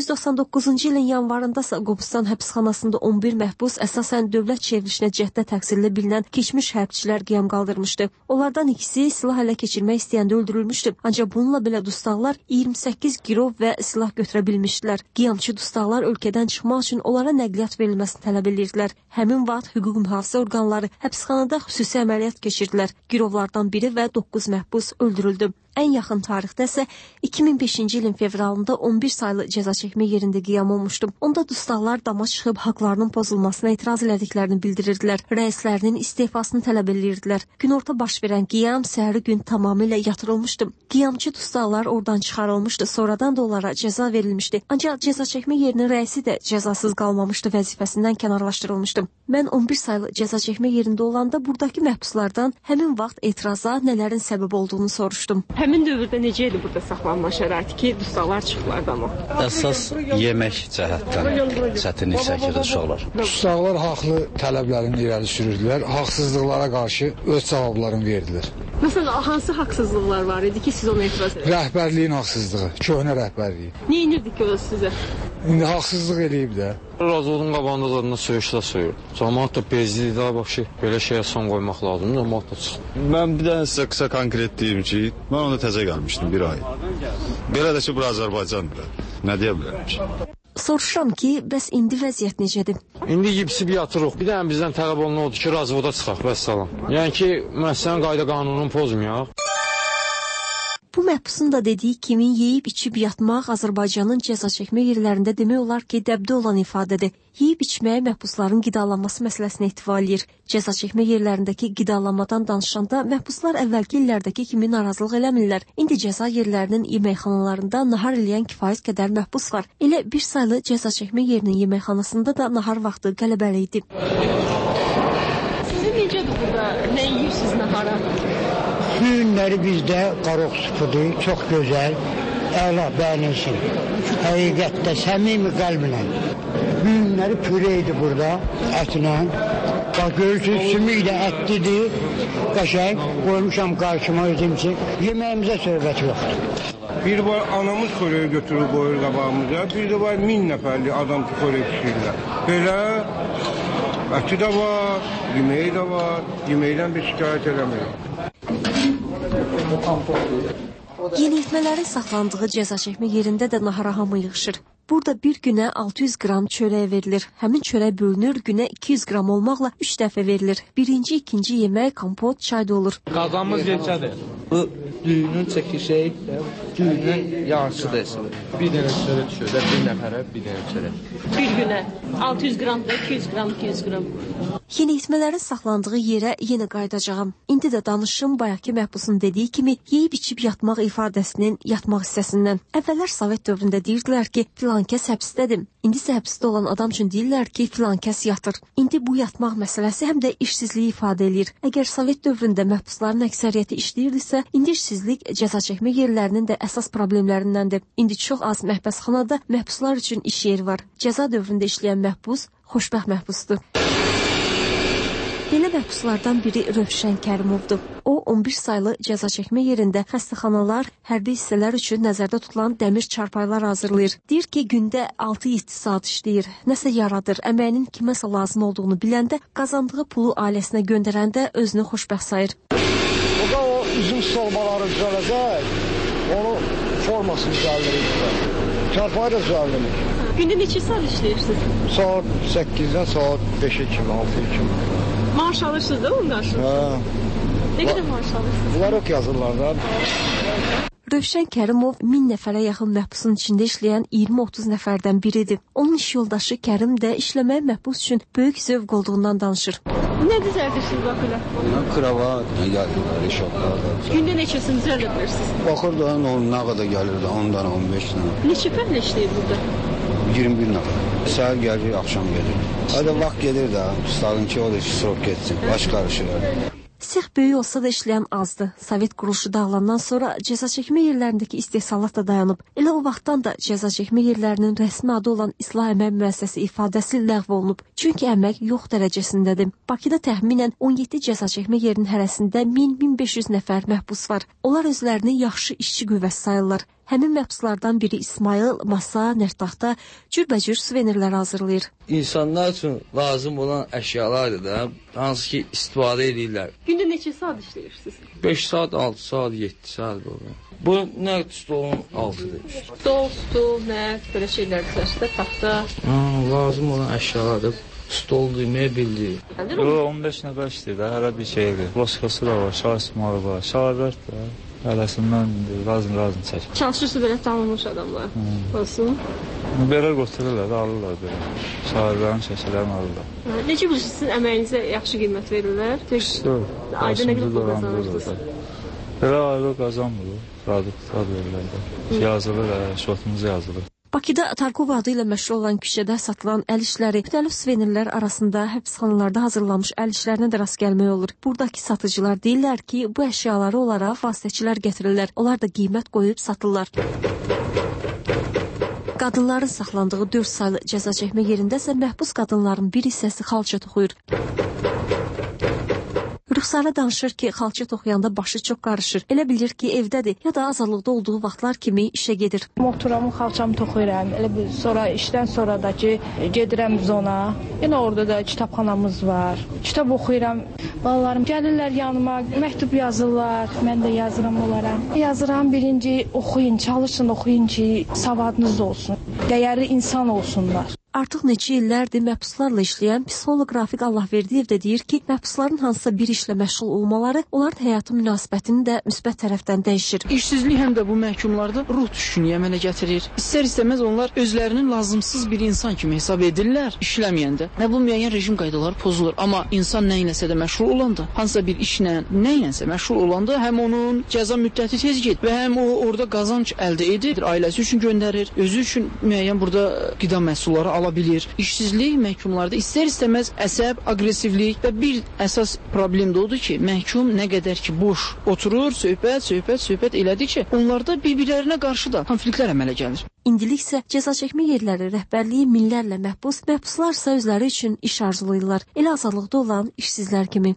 1999-cu ilin yanvarında isə Qobustan həbsxanasında 11 məhbus əsasən dövlət çevrilişinə cəhdə təqsirli bilinən keçmiş hərbçilər qiyam qaldırmışdı. Onlardan ikisi silah ələ keçirmək istəyəndə öldürülmüşdü. Ancaq bununla belə dustaqlar 28 girov və silah götürə bilmişdilər. Qiyamçı dustaqlar ölkədən çıxmaq üçün onlara nəqliyyat verilməsini tələb edirdilər. Həmin vaxt hüquq mühafizə orqanları həbsxanada xüsusi əməliyyat keçirdilər. Girovlardan biri və 9 məhbus öldürüldü. Ən yaxın tarixdə isə 2005-ci ilin fevralında 11 saylı cəza çəkmə yerində qiyam olmuşdu. Onda dustaqlar dama çıxıb haqlarının pozulmasına etiraz elədiklərini bildirirdilər. Rəislərinin istefasını tələb edirdilər. Günorta baş verən qiyam səhəri gün tamamilə yatırılmışdı. Qiyamçı dustaqlar oradan çıxarılmışdı. Sonradan da onlara cəza verilmişdi. Ancaq cəza çəkmə yerinin rəisi də cəzasız qalmamışdı, vəzifəsindən kənarlaşdırılmışdı. Mən 11 saylı cəza çəkmə yerində olanda buradakı məhbuslardan həmin vaxt etiraza nələrin səbəb olduğunu soruşdum. Həmin dövrdə necə idi burada saxlanma şəraiti ki, dustaqlar çıxırlar dama? Əsas yemək cəhətdən çətinlik çəkir uşaqlar. Dustaqlar haqlı tələblərini irəli sürürdülər. Haqsızlıqlara qarşı öz cavablarını verdilər. Məsələn, hansı haqsızlıqlar var idi ki, siz ona etiraz edirsiniz? Rəhbərliyin haqsızlığı, köhnə rəhbərliyi. Nə edirdi ki, o sizə? İndi haqsızlıq eləyib də. Razılığın qabağında zadına söyüşlə söyür. Cəmaat da bezdiyi daha bax ki, belə şeyə son qoymaq lazımdır, cəmaat da çıxır. Mən bir dənə sizə qısa konkret deyim ki, mən onda təzə gəlmişdim bir ay. Belə də ki, bura Azərbaycandır. Nə deyə bilərəm ki? Soruşuram ki, bəs indi vəziyyət necədir? İndi yibsib yatırıq. Bir dənə bizdən tələb olunan odur ki, razıvoda çıxaq, vəssalam. Yəni ki, müəssisənin qayda qanununu pozmayaq. Bu məhbusun da dediyi kimi yeyib-içib yatmaq Azərbaycanın cəza çəkmə yerlərində demək olar ki, dəbdə olan ifadədir. Yeyib-içməyə məhbusların qidalanması məsələsinə ehtiva eləyir. Cəza çəkmə yerlərindəki qidalanmadan danışanda məhbuslar əvvəlki illərdəki kimi narazılıq eləmirlər. İndi cəza yerlərinin yeməkxanalarında nahar eləyən kifayət qədər məhbus var. Elə bir saylı cəza çəkmə yerinin yeməkxanasında da nahar vaxtı qələbəli idi. Sizin necədir burada? Nə yeyirsiniz nahara? Bu günləri bizdə qaroq supudur, çox gözəl, əla, bəyənilsin. Həqiqətdə, səmimi qəlblə. Bu günləri püre idi burada, ətlə. Bax, görürsünüz, sümük də ətlidir, qəşəng, qoymuşam qarşıma özüm üçün. Yeməyimizə söhbət yoxdur. Bir var anamız xörəyi götürür, qoyur qabağımıza, bir də var 1000 nəfərli adam ki, xörək pişirirlər. Belə əti də var, yeməyi də var, yeməkdən bir şikayət eləmir. Yeniyetmələrin saxlandığı cəza çəkmə yerində də nahara hamı yığışır. Burada bir günə 600 qram çörək verilir. Həmin çörək bölünür, günə 200 qram olmaqla 3 dəfə verilir. Birinci, ikinci yemək, kompot, çay da olur. Qazanımız neçədir? Bu düyünün çəkişi, düyünün yarısıdır. Bir dənə çörək düşür, bir nəfərə bir dənə çörək. Bir günə 600 qram da 200 qram, 200 qram. Yeniyetmələrin saxlandığı yerə yenə qayıdacağam. İndi də danışım bayaqki məhbusun dediyi kimi yeyib-içib yatmaq ifadəsinin yatmaq hissəsindən. Əvvəllər Sovet dövründə deyirdilər ki, filankəs həbsdədir. İndi isə həbsdə olan adam üçün deyirlər ki, filankəs yatır. İndi bu yatmaq məsələsi həm də işsizliyi ifadə eləyir. Əgər Sovet dövründə məhbusların əksəriyyəti işləyirdisə, indi işsizlik cəza çəkmə yerlərinin də əsas problemlərindəndir. İndi çox az məhbəsxanada məhbuslar üçün iş yeri var. Cəza dövründə işləyən məhbus xoşbəxt məhbusdur. Belə məhbuslardan biri Rövşən Kərimovdur. O, 11 saylı cəza çəkmə yerində xəstəxanalar, hərbi hissələr üçün nəzərdə tutulan dəmir çarpaylar hazırlayır. Deyir ki, gündə 6-7 saat işləyir, nəsə yaradır, əməyinin kiməsə lazım olduğunu biləndə, qazandığı pulu ailəsinə göndərəndə özünü xoşbəxt sayır. Burada o üzüm solmaları düzələcək, onu formasını düzəldirik. Çarpayı da düzəldirik. Gündə neçə saat işləyirsiniz? Saat 8-dən saat 5-ə kimi, 6-ya kimi. Maaş alırsınız da onun qarşılığında? Hə. Nə qədər maaş alırsınız? Bunlar yox yazırlar da. Rövşən Kərimov 1000 nəfərə yaxın məhbusun içində işləyən 20-30 nəfərdən biridir. Onun iş yoldaşı Kərim də işləməyə məhbus üçün böyük zövq olduğundan danışır. Nə düzəldirsiniz bax elə? Kravat, gəlirlər, işotlar da. Gündə neçəsini düzəldə bilirsiniz? Baxır da nə qədər gəlir də 10-dan 15-dən. Neçə fərqlə işləyir burada? 21 nəfər. Səhər gəlir, axşam gedir. Hadi vaxt gedir də, ustadın ki, o da srok getsin. Baş qarışır. Sex böyük olsa da işləyən azdı. Sovet quruluşu dağılandan sonra cəza çəkmə yerlərindəki istehsalat da dayanıb. Elə o vaxtdan da cəza çəkmə yerlərinin rəsmi adı olan İslah Əmək Müəssisəsi ifadəsi ləğv olunub. Çünki əmək yox dərəcəsindədir. Bakıda təxminən 17 cəza çəkmə yerinin hərəsində 1000-1500 nəfər məhbus var. Onlar özlərini yaxşı işçi qüvvəsi sayırlar. Həmin məhbuslardan biri İsmail masa, nərtaxta cürbəcür suvenirlər hazırlayır. İnsanlar üçün lazım olan əşyalardır da, hansı ki istifadə edirlər. Gündə neçə saat işləyirsiniz? 5 saat, 6 saat, 7 saat olur. Bu nə stolun altıdır. Stol, nə, belə şeylər düzəltdə, taxta. Lazım olan əşyalardır. Stoldur, mebildir. 15 nəfər işləyir də, hələ bir şeydir. Loskası da var, şah ismalı var, şahibət də. Hələsindən razın çəkir. Çalışırsınız belə tanınmış adamlar olsun? Belə götürürlər, alırlar belə. Şahiblərin şəkillərini alırlar. Necə bilirsiniz, sizin əməyinizə yaxşı qiymət verirlər? Ayda nə qədər pul qazanırsınız? Belə ayda qazanmır, rahat verirlər də. Yazılır, şotumuz yazılır. Bakıda Tarkov adı ilə məşhur olan küçədə satılan əl işləri, müxtəlif suvenirlər arasında həbsxanalarda hazırlanmış əl işlərinə də rast gəlmək olur. Buradakı satıcılar deyirlər ki, bu əşyaları onlara vasitəçilər gətirirlər. Onlar da qiymət qoyub satırlar. Qadınların saxlandığı 4 saylı cəza çəkmə yerində isə məhbus qadınların bir hissəsi xalça toxuyur. Rüxsarə danışır ki, xalça toxuyanda başı çox qarışır. Elə bilir ki, evdədir ya da azadlıqda olduğu vaxtlar kimi işə gedir. Motoramı, xalçamı toxuyuram. Elə bir sonra işdən sonra da ki, gedirəm zona. Yenə orada da kitabxanamız var. Kitab oxuyuram. Balalarım gəlirlər yanıma, məktub yazırlar. Mən də yazıram onlara. Yazıram, birinci oxuyun, çalışın oxuyun ki, savadınız olsun. Dəyərli insan olsunlar. Artıq neçə illərdir məhbuslarla işləyən psixoloq Rafiq Allahverdiyev də deyir ki, məhbusların hansısa bir işlə məşğul olmaları onların həyatı münasibətini də müsbət tərəfdən dəyişir. İşsizlik həm də bu məhkumlarda ruh düşkünlüyü əmələ gətirir. İstər-istəməz onlar özlərinin lazımsız bir insan kimi hesab edirlər işləməyəndə. Və bu müəyyən rejim qaydaları pozulur. Amma insan nə iləsə də məşğul olanda, hansısa bir işlə, nə ilənsə məşğul olanda həm onun cəza müddəti tez gedir və həm o orada qazanc əldə edir, ailəsi üçün göndərir, özü üçün müəyyən burada qida məhsulları ala bilir. İşsizlik məhkumlarda istər-istəməz əsəb, aqressivlik və bir əsas problem də odur ki, məhkum nə qədər ki boş oturur, söhbət elədikcə onlarda bir-birlərinə qarşı da konfliktlər əmələ gəlir. İndilik isə cəza çəkmə yerləri rəhbərliyi minlərlə məhbuslar isə özləri üçün iş arzulayırlar. Elə azadlıqda olan işsizlər kimi.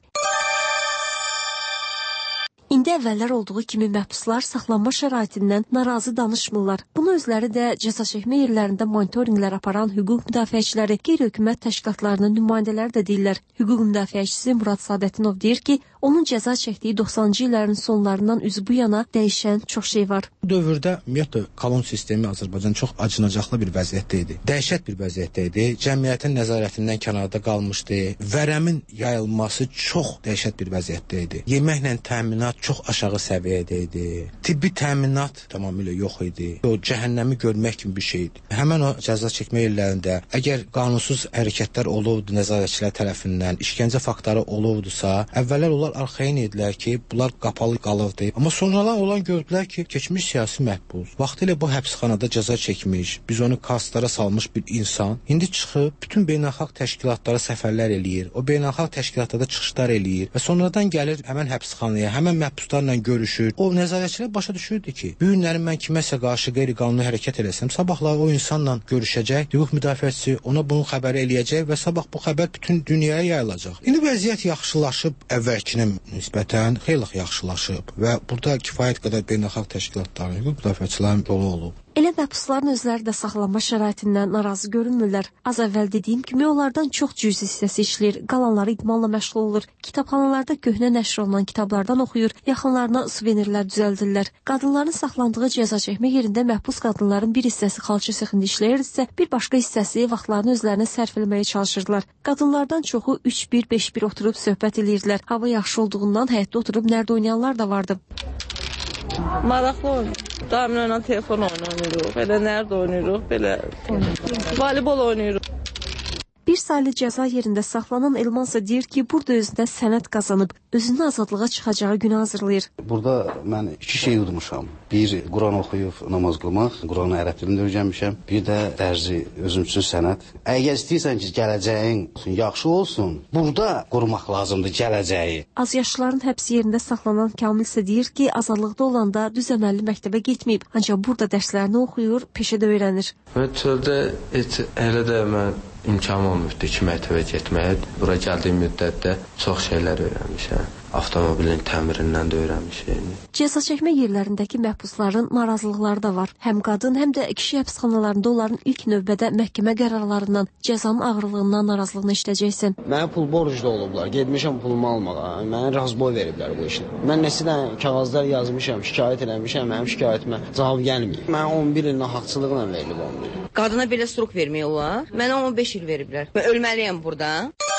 İndi əvvəllər olduğu kimi məhbuslar saxlanma şəraitindən narazı danışmırlar. Bunu özləri də cəza çəkmə yerlərində monitorinqlər aparan hüquq müdafiəçiləri, qeyri-hökumət təşkilatlarının nümayəndələri də deyirlər. Hüquq müdafiəçisi Murad Sadətinov deyir ki, onun cəza çəkdiyi 90-cı illərin sonlarından üzü bu yana dəyişən çox şey var. Bu dövrdə ümumiyyətlə kolon sistemi Azərbaycan çox acınacaqlı bir vəziyyətdə idi. Dəhşət bir vəziyyətdə idi. Cəmiyyətin nəzarətindən kənarda qalmışdı. Vərəmin yayılması çox dəhşət bir vəziyyətdə idi. Yeməklə təminat çox aşağı səviyyədə idi. Tibbi təminat tamamilə yox idi. O cəhənnəmi görmək kimi bir şey idi. Həmən o cəza çəkmə yerlərində əgər qanunsuz hərəkətlər olurdu nəzarətçilər tərəfindən, işgəncə faktları olurdusa, əvvəllər onlar arxayın idilər ki, bunlar qapalı qalırdı. Amma sonralar olan gördülər ki, keçmiş siyasi məhbus, vaxtilə bu həbsxanada cəza çəkmiş, biz onu kastlara salmış bir insan, indi çıxıb bütün beynəlxalq təşkilatlara səfərlər eləyir. O beynəlxalq təşkilatlarda çıxışlar eləyir və sonradan gəlir həmən həbsxanaya, həmən məhbuslarla görüşür. O nəzarətçilər başa düşürdü ki, bu günləri mən kiməsə qarşı qeyri-qanuni hərəkət eləsəm, sabahlar o insanla görüşəcək, hüquq müdafiəçisi ona bunu xəbər eləyəcək və sabah bu xəbər bütün dünyaya yayılacaq. İndi vəziyyət yaxşılaşıb, əvvəlkinə nisbətən xeyli yaxşılaşıb və burada kifayət qədər beynəlxalq təşkilatların, hüquq müdafiəçilərin rolu olub. Elə məhbusların özləri də saxlanma şəraitindən narazı görünmürlər. Az əvvəl dediyim kimi onlardan çox cüzi hissəsi işləyir, qalanları idmanla məşğul olur. Kitabxanalarda köhnə nəşr olunan kitablardan oxuyur, yaxınlarına suvenirlər düzəldirlər. Qadınların saxlandığı cəza çəkmə yerində məhbus qadınların bir hissəsi xalça sexində işləyirdisə, bir başqa hissəsi vaxtlarını özlərinə sərf etməyə çalışırdılar. Qadınlardan çoxu 3-1, 5-1 oturub söhbət edirdilər. Hava yaxşı olduğundan həyətdə oturub nərd oynayanlar da vardı. Maraqlı oyun. Daimlə ilə telefon oynayırıq, belə nərd oynayırıq, belə voleybol oynayırıq. Bir saylı cəza yerində saxlanan Elman isə deyir ki, burada özünə sənəd qazanıb, özünü azadlığa çıxacağı günü hazırlayır. Burada mən 2 şey udmuşam. Bir, Quran oxuyub namaz qılmaq, Quranı ərəb dilində öyrənmişəm. Bir də dərzi, özüm üçün sənət. Əgər istəyirsən ki, gələcəyin yaxşı olsun, burada qurmaq lazımdır gələcəyi. Azyaşlıların həbs yerində saxlanan Kamil isə deyir ki, azadlıqda olanda düz əməlli məktəbə getməyib, ancaq burada dərslərini oxuyur, peşədə öyrənir. Mən çöldə heç elə də mən imkanım olmuşdu ki, məktəbə getməyə. Bura gəldiyim müddətdə çox şeylər öyrənmişəm. Avtomobilin təmirindən də öyrənmişəm. Cəza çəkmə yerlərindəki məhbusların narazılıqları da var. Həm qadın, həm də kişi həbsxanalarında onların ilk növbədə məhkəmə qərarlarından, cəzanın ağırlığından narazılığını eşidəcəksən. Mənə pul borclu olublar. Getmişəm pulumu almağa. Mənə razboy veriblər bu işlə. Mən neçədən kağızlar yazmışam, şikayət eləmişəm, mənim şikayətimə cavab gəlməyib. Mənə 11 il nahaqçılıqla verilib 11 il. Qadına belə strok vermək olar. Mənə 15 il veriblər. Mən ölməliyəm burada.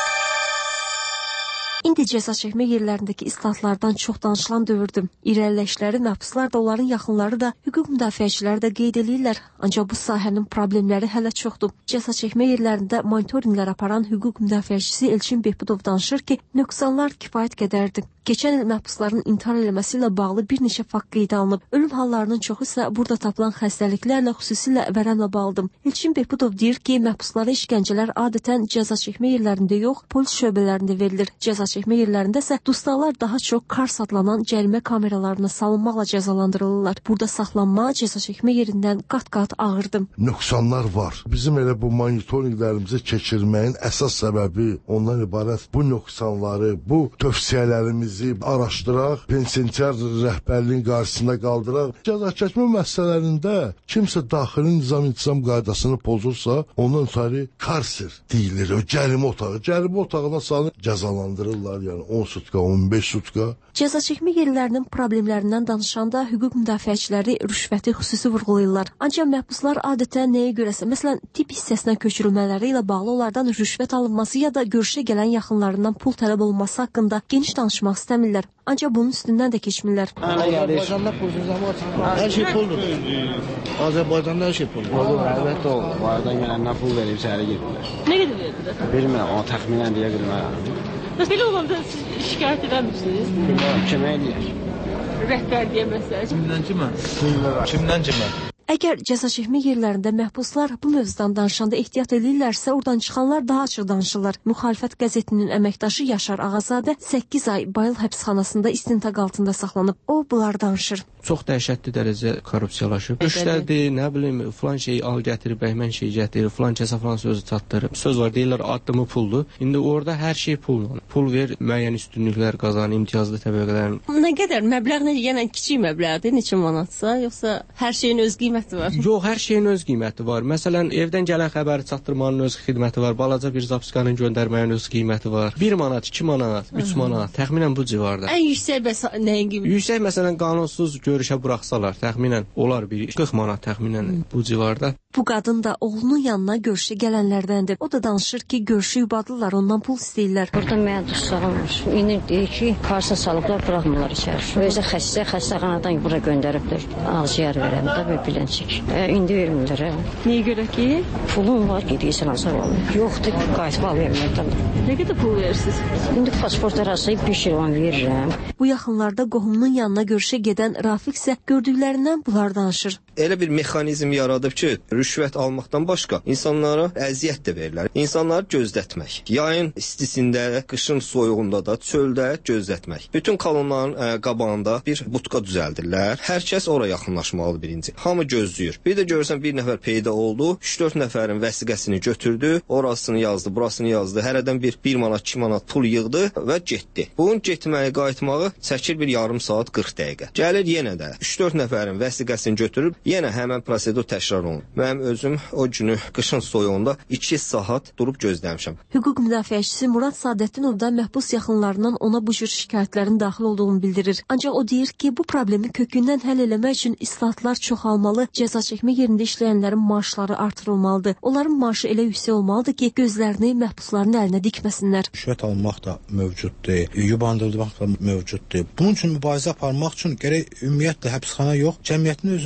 İndi cəza çəkmə yerlərindəki islahatlardan çox danışılan dövrdür. İrəliləyişləri məhbuslar da, onların yaxınları da, hüquq müdafiəçiləri də qeyd edirlər. Ancaq bu sahənin problemləri hələ çoxdur. Cəza çəkmə yerlərində monitorinqlər aparan hüquq müdafiəçisi Elçin Behbudov danışır ki, nöqsanlar kifayət qədərdir. Keçən il məhbusların intihar eləməsi ilə bağlı bir neçə fakt qeydə alınıb. Ölüm hallarının çoxu isə burada tapılan xəstəliklərlə, xüsusilə vərəmlə bağlıdır. Elçin Behbudov deyir ki, məhbuslara işgəncələr adətən cəza çəkmə yerlərində yox, polis şöbələrində verilir. Cəza çəkmə yerlərində isə dustaqlar daha çox kars adlanan cərimə kameralarına salınmaqla cəzalandırılırlar. Burada saxlanma cəza çəkmə yerindən qat-qat ağırdır. Nöqsanlar var. Bizim elə bu monitorinqlərimizi keçirməyin əsas səbəbi ondan ibarət bu nöqsanları, bu tövsiyələrimizi araşdıraq, penitensiar rəhbərliyin qarşısında qaldıraq. Cəza çəkmə məsələlərində kimsə daxili nizam-intizam qaydasını pozursa, ondan sonra karsir deyilir, o cərimə otağı. Cərimə otağına salınır, cəzalandırırlar, yəni 10 sutka, 15 sutka. Cəza çəkmə yerlərinin problemlərindən danışanda hüquq müdafiəçiləri rüşvəti xüsusi vurğulayırlar. Ancaq məhbuslar adətən nəyə görəsə, məsələn, tip hissəsinə köçürülmələri ilə bağlı onlardan rüşvət alınması ya da görüşə gələn yaxınlarından pul tələb olunması haqqında geniş danışmaq istəmirlər. Ancaq bunun üstündən də keçmirlər. Azərbaycanda pulsuz zaman hər şey puldur. Azərbaycanda hər şey puldur. Əlbəttə olur. Vardan gələndən pul verib içəri gedirlər. Nə qədər verdilər? Bilmirəm, amma təxminən deyə bilmərəm. Belə olanda siz şikayət edəmirsiniz? Kimə eləyək? Rəhbərliyə məsələn. Kimdən kimə? Əgər cəza çəkmə yerlərində məhbuslar bu mövzudan danışanda ehtiyat edirlərsə, oradan çıxanlar daha açıq danışırlar. Müxalifət qəzetinin əməkdaşı Yaşar Ağazadə 8 ay Bayıl həbsxanasında istintaq altında saxlanıb. O, bunlar danışır. Çox dəhşətli dərəcə korrupsiyalaşıb. Müştəridir, nə bilim, filan şeyi al gətirir, bəhmən şeyi gətirir, filan kəsə filan sözü çatdırır. Söz var, deyirlər addımı puldur. İndi orada hər şey pulla. Pul ver, müəyyən üstünlüklər qazan, imtiyazlı təbəqələrin. Nə qədər məbləğ yenə kiçik məbləğdir, neçə manatsa, yoxsa hər şeyin öz qiyməti var? Yox, hər şeyin öz qiyməti var. Məsələn, evdən gələn xəbəri çatdırmanın öz xidməti var, balaca bir zapiskanın göndərməyin öz qiyməti var. 1 manat, 2 manat, 3 manat, təxminən bu civarda. Ən yüksək bəs nəyin qiyməti? Yüksək məsələn qanunsuz görüşə buraxsalar, təxminən olar bir 40 manat təxminən bu civarda. Bu qadın da oğlunun yanına görüşə gələnlərdəndir. O da danışır ki, görüşü yubadırlar, ondan pul istəyirlər. Burada mənə dustağımmış. İndi deyir ki, karsa salıblar, buraxmırlar içəri. Özə xəstəxanadan bura göndəriblər. Ağciyər verəm də və bilənçik. İndi vermirlər. Niyə görə ki? Pulum var, gedirsən azar olmur. Yoxdur, qayıtıb al vermirlər. Nə qədər pul verirsiniz? İndi pasport arası 5 ilvan verirəm. Bu yaxınlarda qohumunun yanına görüşə gedən Rafiq isə gördüklərindən bunlar danışır. Elə bir mexanizm yaradıb ki, rüşvət almaqdan başqa insanlara əziyyət də verirlər. İnsanları gözlətmək. Yayın istisində, qışın soyuğunda da, çöldə gözlətmək. Bütün kolonların qabağında bir butka düzəldirlər. Hər kəs ora yaxınlaşmalı birinci. Hamı gözləyir. Bir də görürsən bir nəfər peyda oldu, 3-4 nəfərin vəsiqəsini götürdü, orasını yazdı, burasını yazdı. Hərədən 1 manat, 2 manat pul yığdı və getdi. Bunun getməyi, qayıtmağı çəkir bir yarım saat 40 dəqiqə. Gəlir yenə də 3-4 nəfərin vəsiqəsini götürüb yenə həmən prosedur təkrar olunur. Mənim özüm o günü qışın soyuğunda 2 saat durub gözləmişəm. Hüquq müdafiəçisi Murad Sadəddinov da məhbus yaxınlarından ona bu cür şikayətlərin daxil olduğunu bildirir. Ancaq o deyir ki, bu problemi kökündən həll eləmək üçün islahatlar çoxalmalı, cəza çəkmə yerində işləyənlərin maaşları artırılmalıdır. Onların maaşı elə yüksək olmalıdır ki, gözlərini məhbusların əlinə dikməsinlər. Rüşvət almaq da mövcuddur, yubandırmaq da mövcuddur. Bunun üçün mübarizə aparmaq üçün gərək ümumiyyətlə həbsxana yox, cəmiyyətin özündə dəyişiklik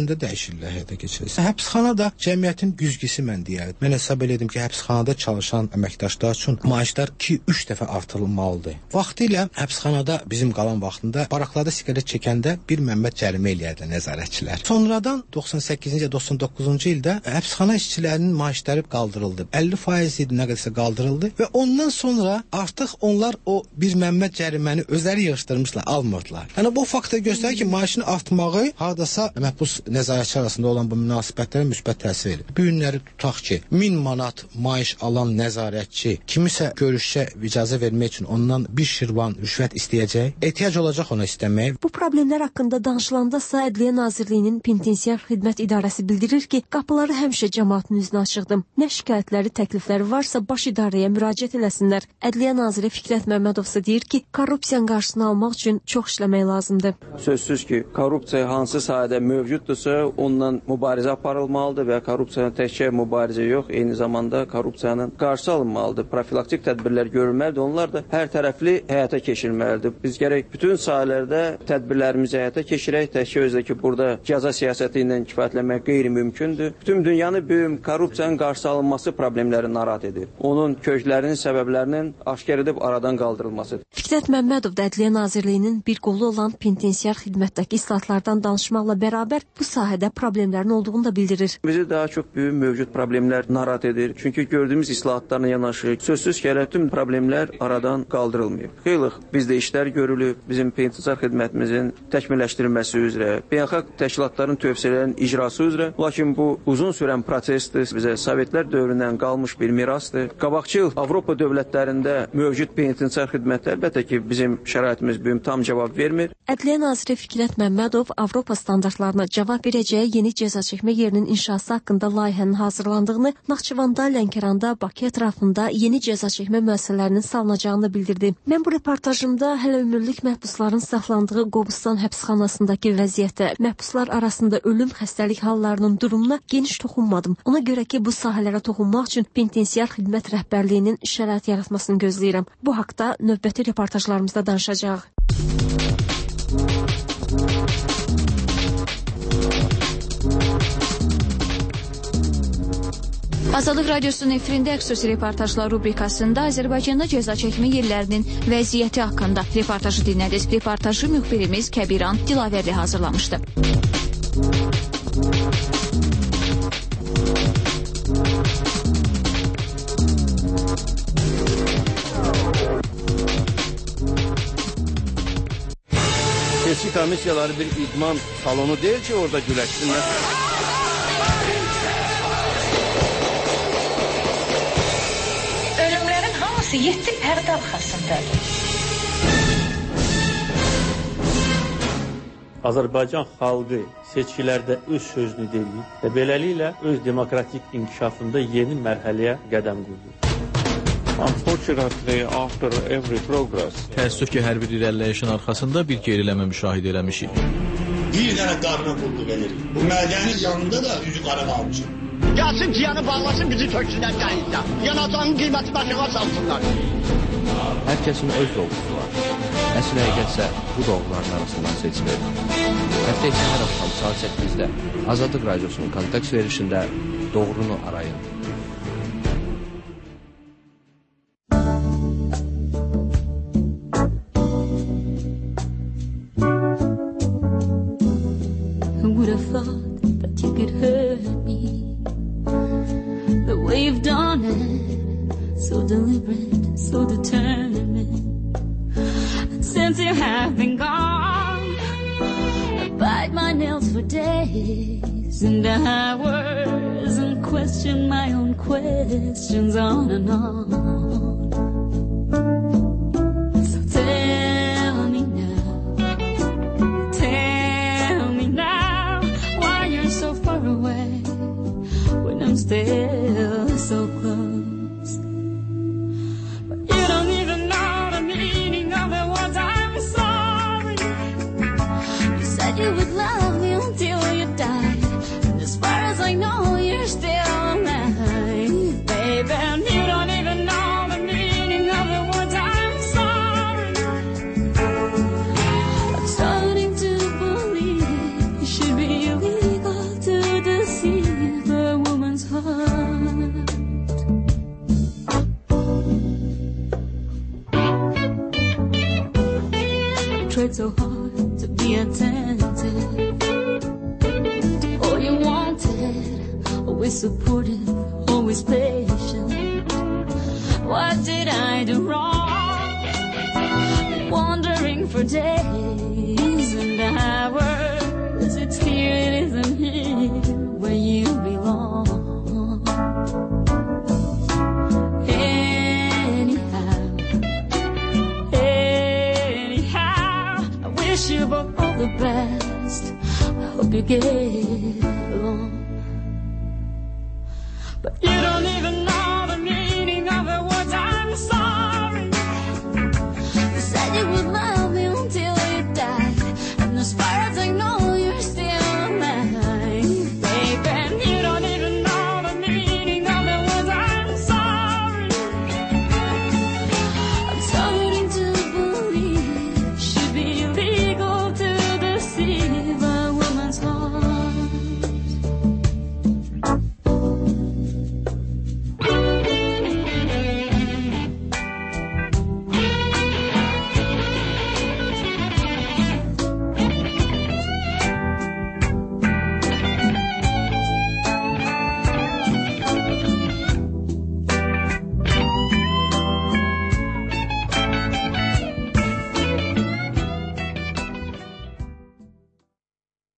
illə həyata keçirilsin. Həbsxana da cəmiyyətin güzgisi mən deyərdim. Mən hesab elədim ki, həbsxanada çalışan əməkdaşlar üçün maaşlar 2-3 dəfə artırılmalıdır. Vaxtilə həbsxanada bizim qalan vaxtında baraklarda siqaret çəkəndə bir Məmməd cərimə eləyərdi nəzarətçilər. Sonradan 98-ci 99-cu ildə həbsxana işçilərinin maaşları qaldırıldı. 50% idi, nə qədərsə qaldırıldı və ondan sonra artıq onlar o bir Məmməd cəriməni özləri yığışdırmışlar, almırdılar. Yəni bu faktor göstərir ki, maaşın artmağı hardasa məhbus nəzarətçi arasında olan bu münasibətlərə müsbət təsir edir. Bu günləri tutaq ki, 1000 manat maaş alan nəzarətçi kimisə görüşə icazə vermək üçün ondan bir şirvan rüşvət istəyəcək, ehtiyac olacaq ona istəməyə. Bu problemlər haqqında danışılanda Ədliyyə Nazirliyinin Penitensiar Xidmət İdarəsi bildirir ki, qapıları həmişə cəmaatın üzünə açıqdır. Nə şikayətləri, təklifləri varsa baş idarəyə müraciət eləsinlər. Ədliyyə Naziri Fikrət Məmmədov isə deyir ki, korrupsiyanın qarşısını almaq üçün çox işləmək lazımdır. Sözsüz ki, korrupsiya hansı sahədə mövcuddursa, ondan mübarizə aparılmalıdır və korrupsiyanın təkcə mübarizə yox, eyni zamanda korrupsiyanın qarşısı alınmalıdır. Profilaktik tədbirlər görülməlidir, onlar da hər tərəfli həyata keçirilməlidir. Biz gərək bütün sahələrdə tədbirlərimizi həyata keçirək, təkcə özdəki burada cəza siyasəti ilə kifayətlənmək qeyri-mümkündür. Bütün dünyanı böyüm korrupsiyanın qarşısı alınması problemləri narahat edir. Onun köklərinin, səbəblərinin aşkar edib aradan qaldırılmasıdır. Fikrət Məmmədov da Ədliyyə Nazirliyinin bir qolu olan penitensiar xidmətdəki islahatlardan danışmaqla bərabər bu sahədə problemlərin olduğunu da bildirir. Bizi daha çox böyük mövcud problemlər narahat edir. Çünki gördüyümüz islahatlarla yanaşı sözsüz ki, tüm problemlər aradan qaldırılmıyor. Xeyli bizdə işlər görülüb, bizim penitensiar xidmətimizin təkmilləşdirilməsi üzrə, beynəlxalq təşkilatların tövsiyələrinin icrası üzrə. Lakin bu uzun sürən prosesdir, bizə Sovetlər dövründən qalmış bir mirasdır. Qabaqcıl Avropa dövlətlərində mövcud penitensiar xidmətlər əlbəttə ki, bizim şəraitimiz böyüm tam cavab vermir. Ədliyyə Naziri Fikrət Məmmədov Avropa standartlarına cavab verəcəyi yeni cəza çəkmə yerinin inşası haqqında layihənin hazırlandığını, Naxçıvanda, Lənkəranda, Bakı ətrafında yeni cəza çəkmə müəssisələrinin salınacağını bildirdi. Mən bu reportajımda hələ ömürlük məhbusların saxlandığı Qobustan həbsxanasındakı vəziyyətə, məhbuslar arasında ölüm, xəstəlik hallarının durumuna geniş toxunmadım. Ona görə ki, bu sahələrə toxunmaq üçün penitensiar xidmət rəhbərliyinin şərait yaratmasını gözləyirəm. Bu haqda növbəti reportajlarımızda danışacağıq. Azadlıq Radiosunun efirində xüsusi reportajlar rubrikasında Azərbaycanda cəza çəkmə yerlərinin vəziyyəti haqqında reportajı dinlədiniz. Reportajı müxbirimiz Kəbiran Dilavərli hazırlamışdı. Seçki komissiyaları bir idman salonu deyil ki, orada güləşsinlər. Ölümlərin hamısı 7 pərdə arxasındadır. Azərbaycan xalqı seçkilərdə öz sözünü deyib və beləliklə öz demokratik inkişafında yeni mərhələyə qədəm qoydu. Unfortunately, after every progress, təəssüf ki, hər bir irəliləyişin arxasında bir geriləmə müşahidə eləmişik. Bir dənə qarına qulluq edirik. Bu mədənin yanında da yüzü qara qalmışıq. Gəlsin piyanı bağlasın, bizi töksünlər dəyizdə. Yanacağının qiyməti başına salsınlar. Hər kəsin öz doğrusu var. Əsl həqiqətsə bu doğruların arasından seçilir. Həftə isə hər axşam saat 8-də Azadlıq Radiosunun kontakt verişində doğrunu arayın. And hours and question my own questions on and on. So tell me now, why you're so far away when I'm still so close. But you don't even know the meaning of the words I'm sorry. You said you would love me until you died. As far as I know, you're still mine, baby. And you don't even know the meaning of the words I'm sorry. I'm starting to believe it should be illegal to supportive, always patient. What did I do wrong? Wandering for days and hours, it's clear it isn't here where you belong. Anyhow, I wish you both all the best. I hope you get along. But you don't even know the meaning of the words I'm sorry. You said you would mind.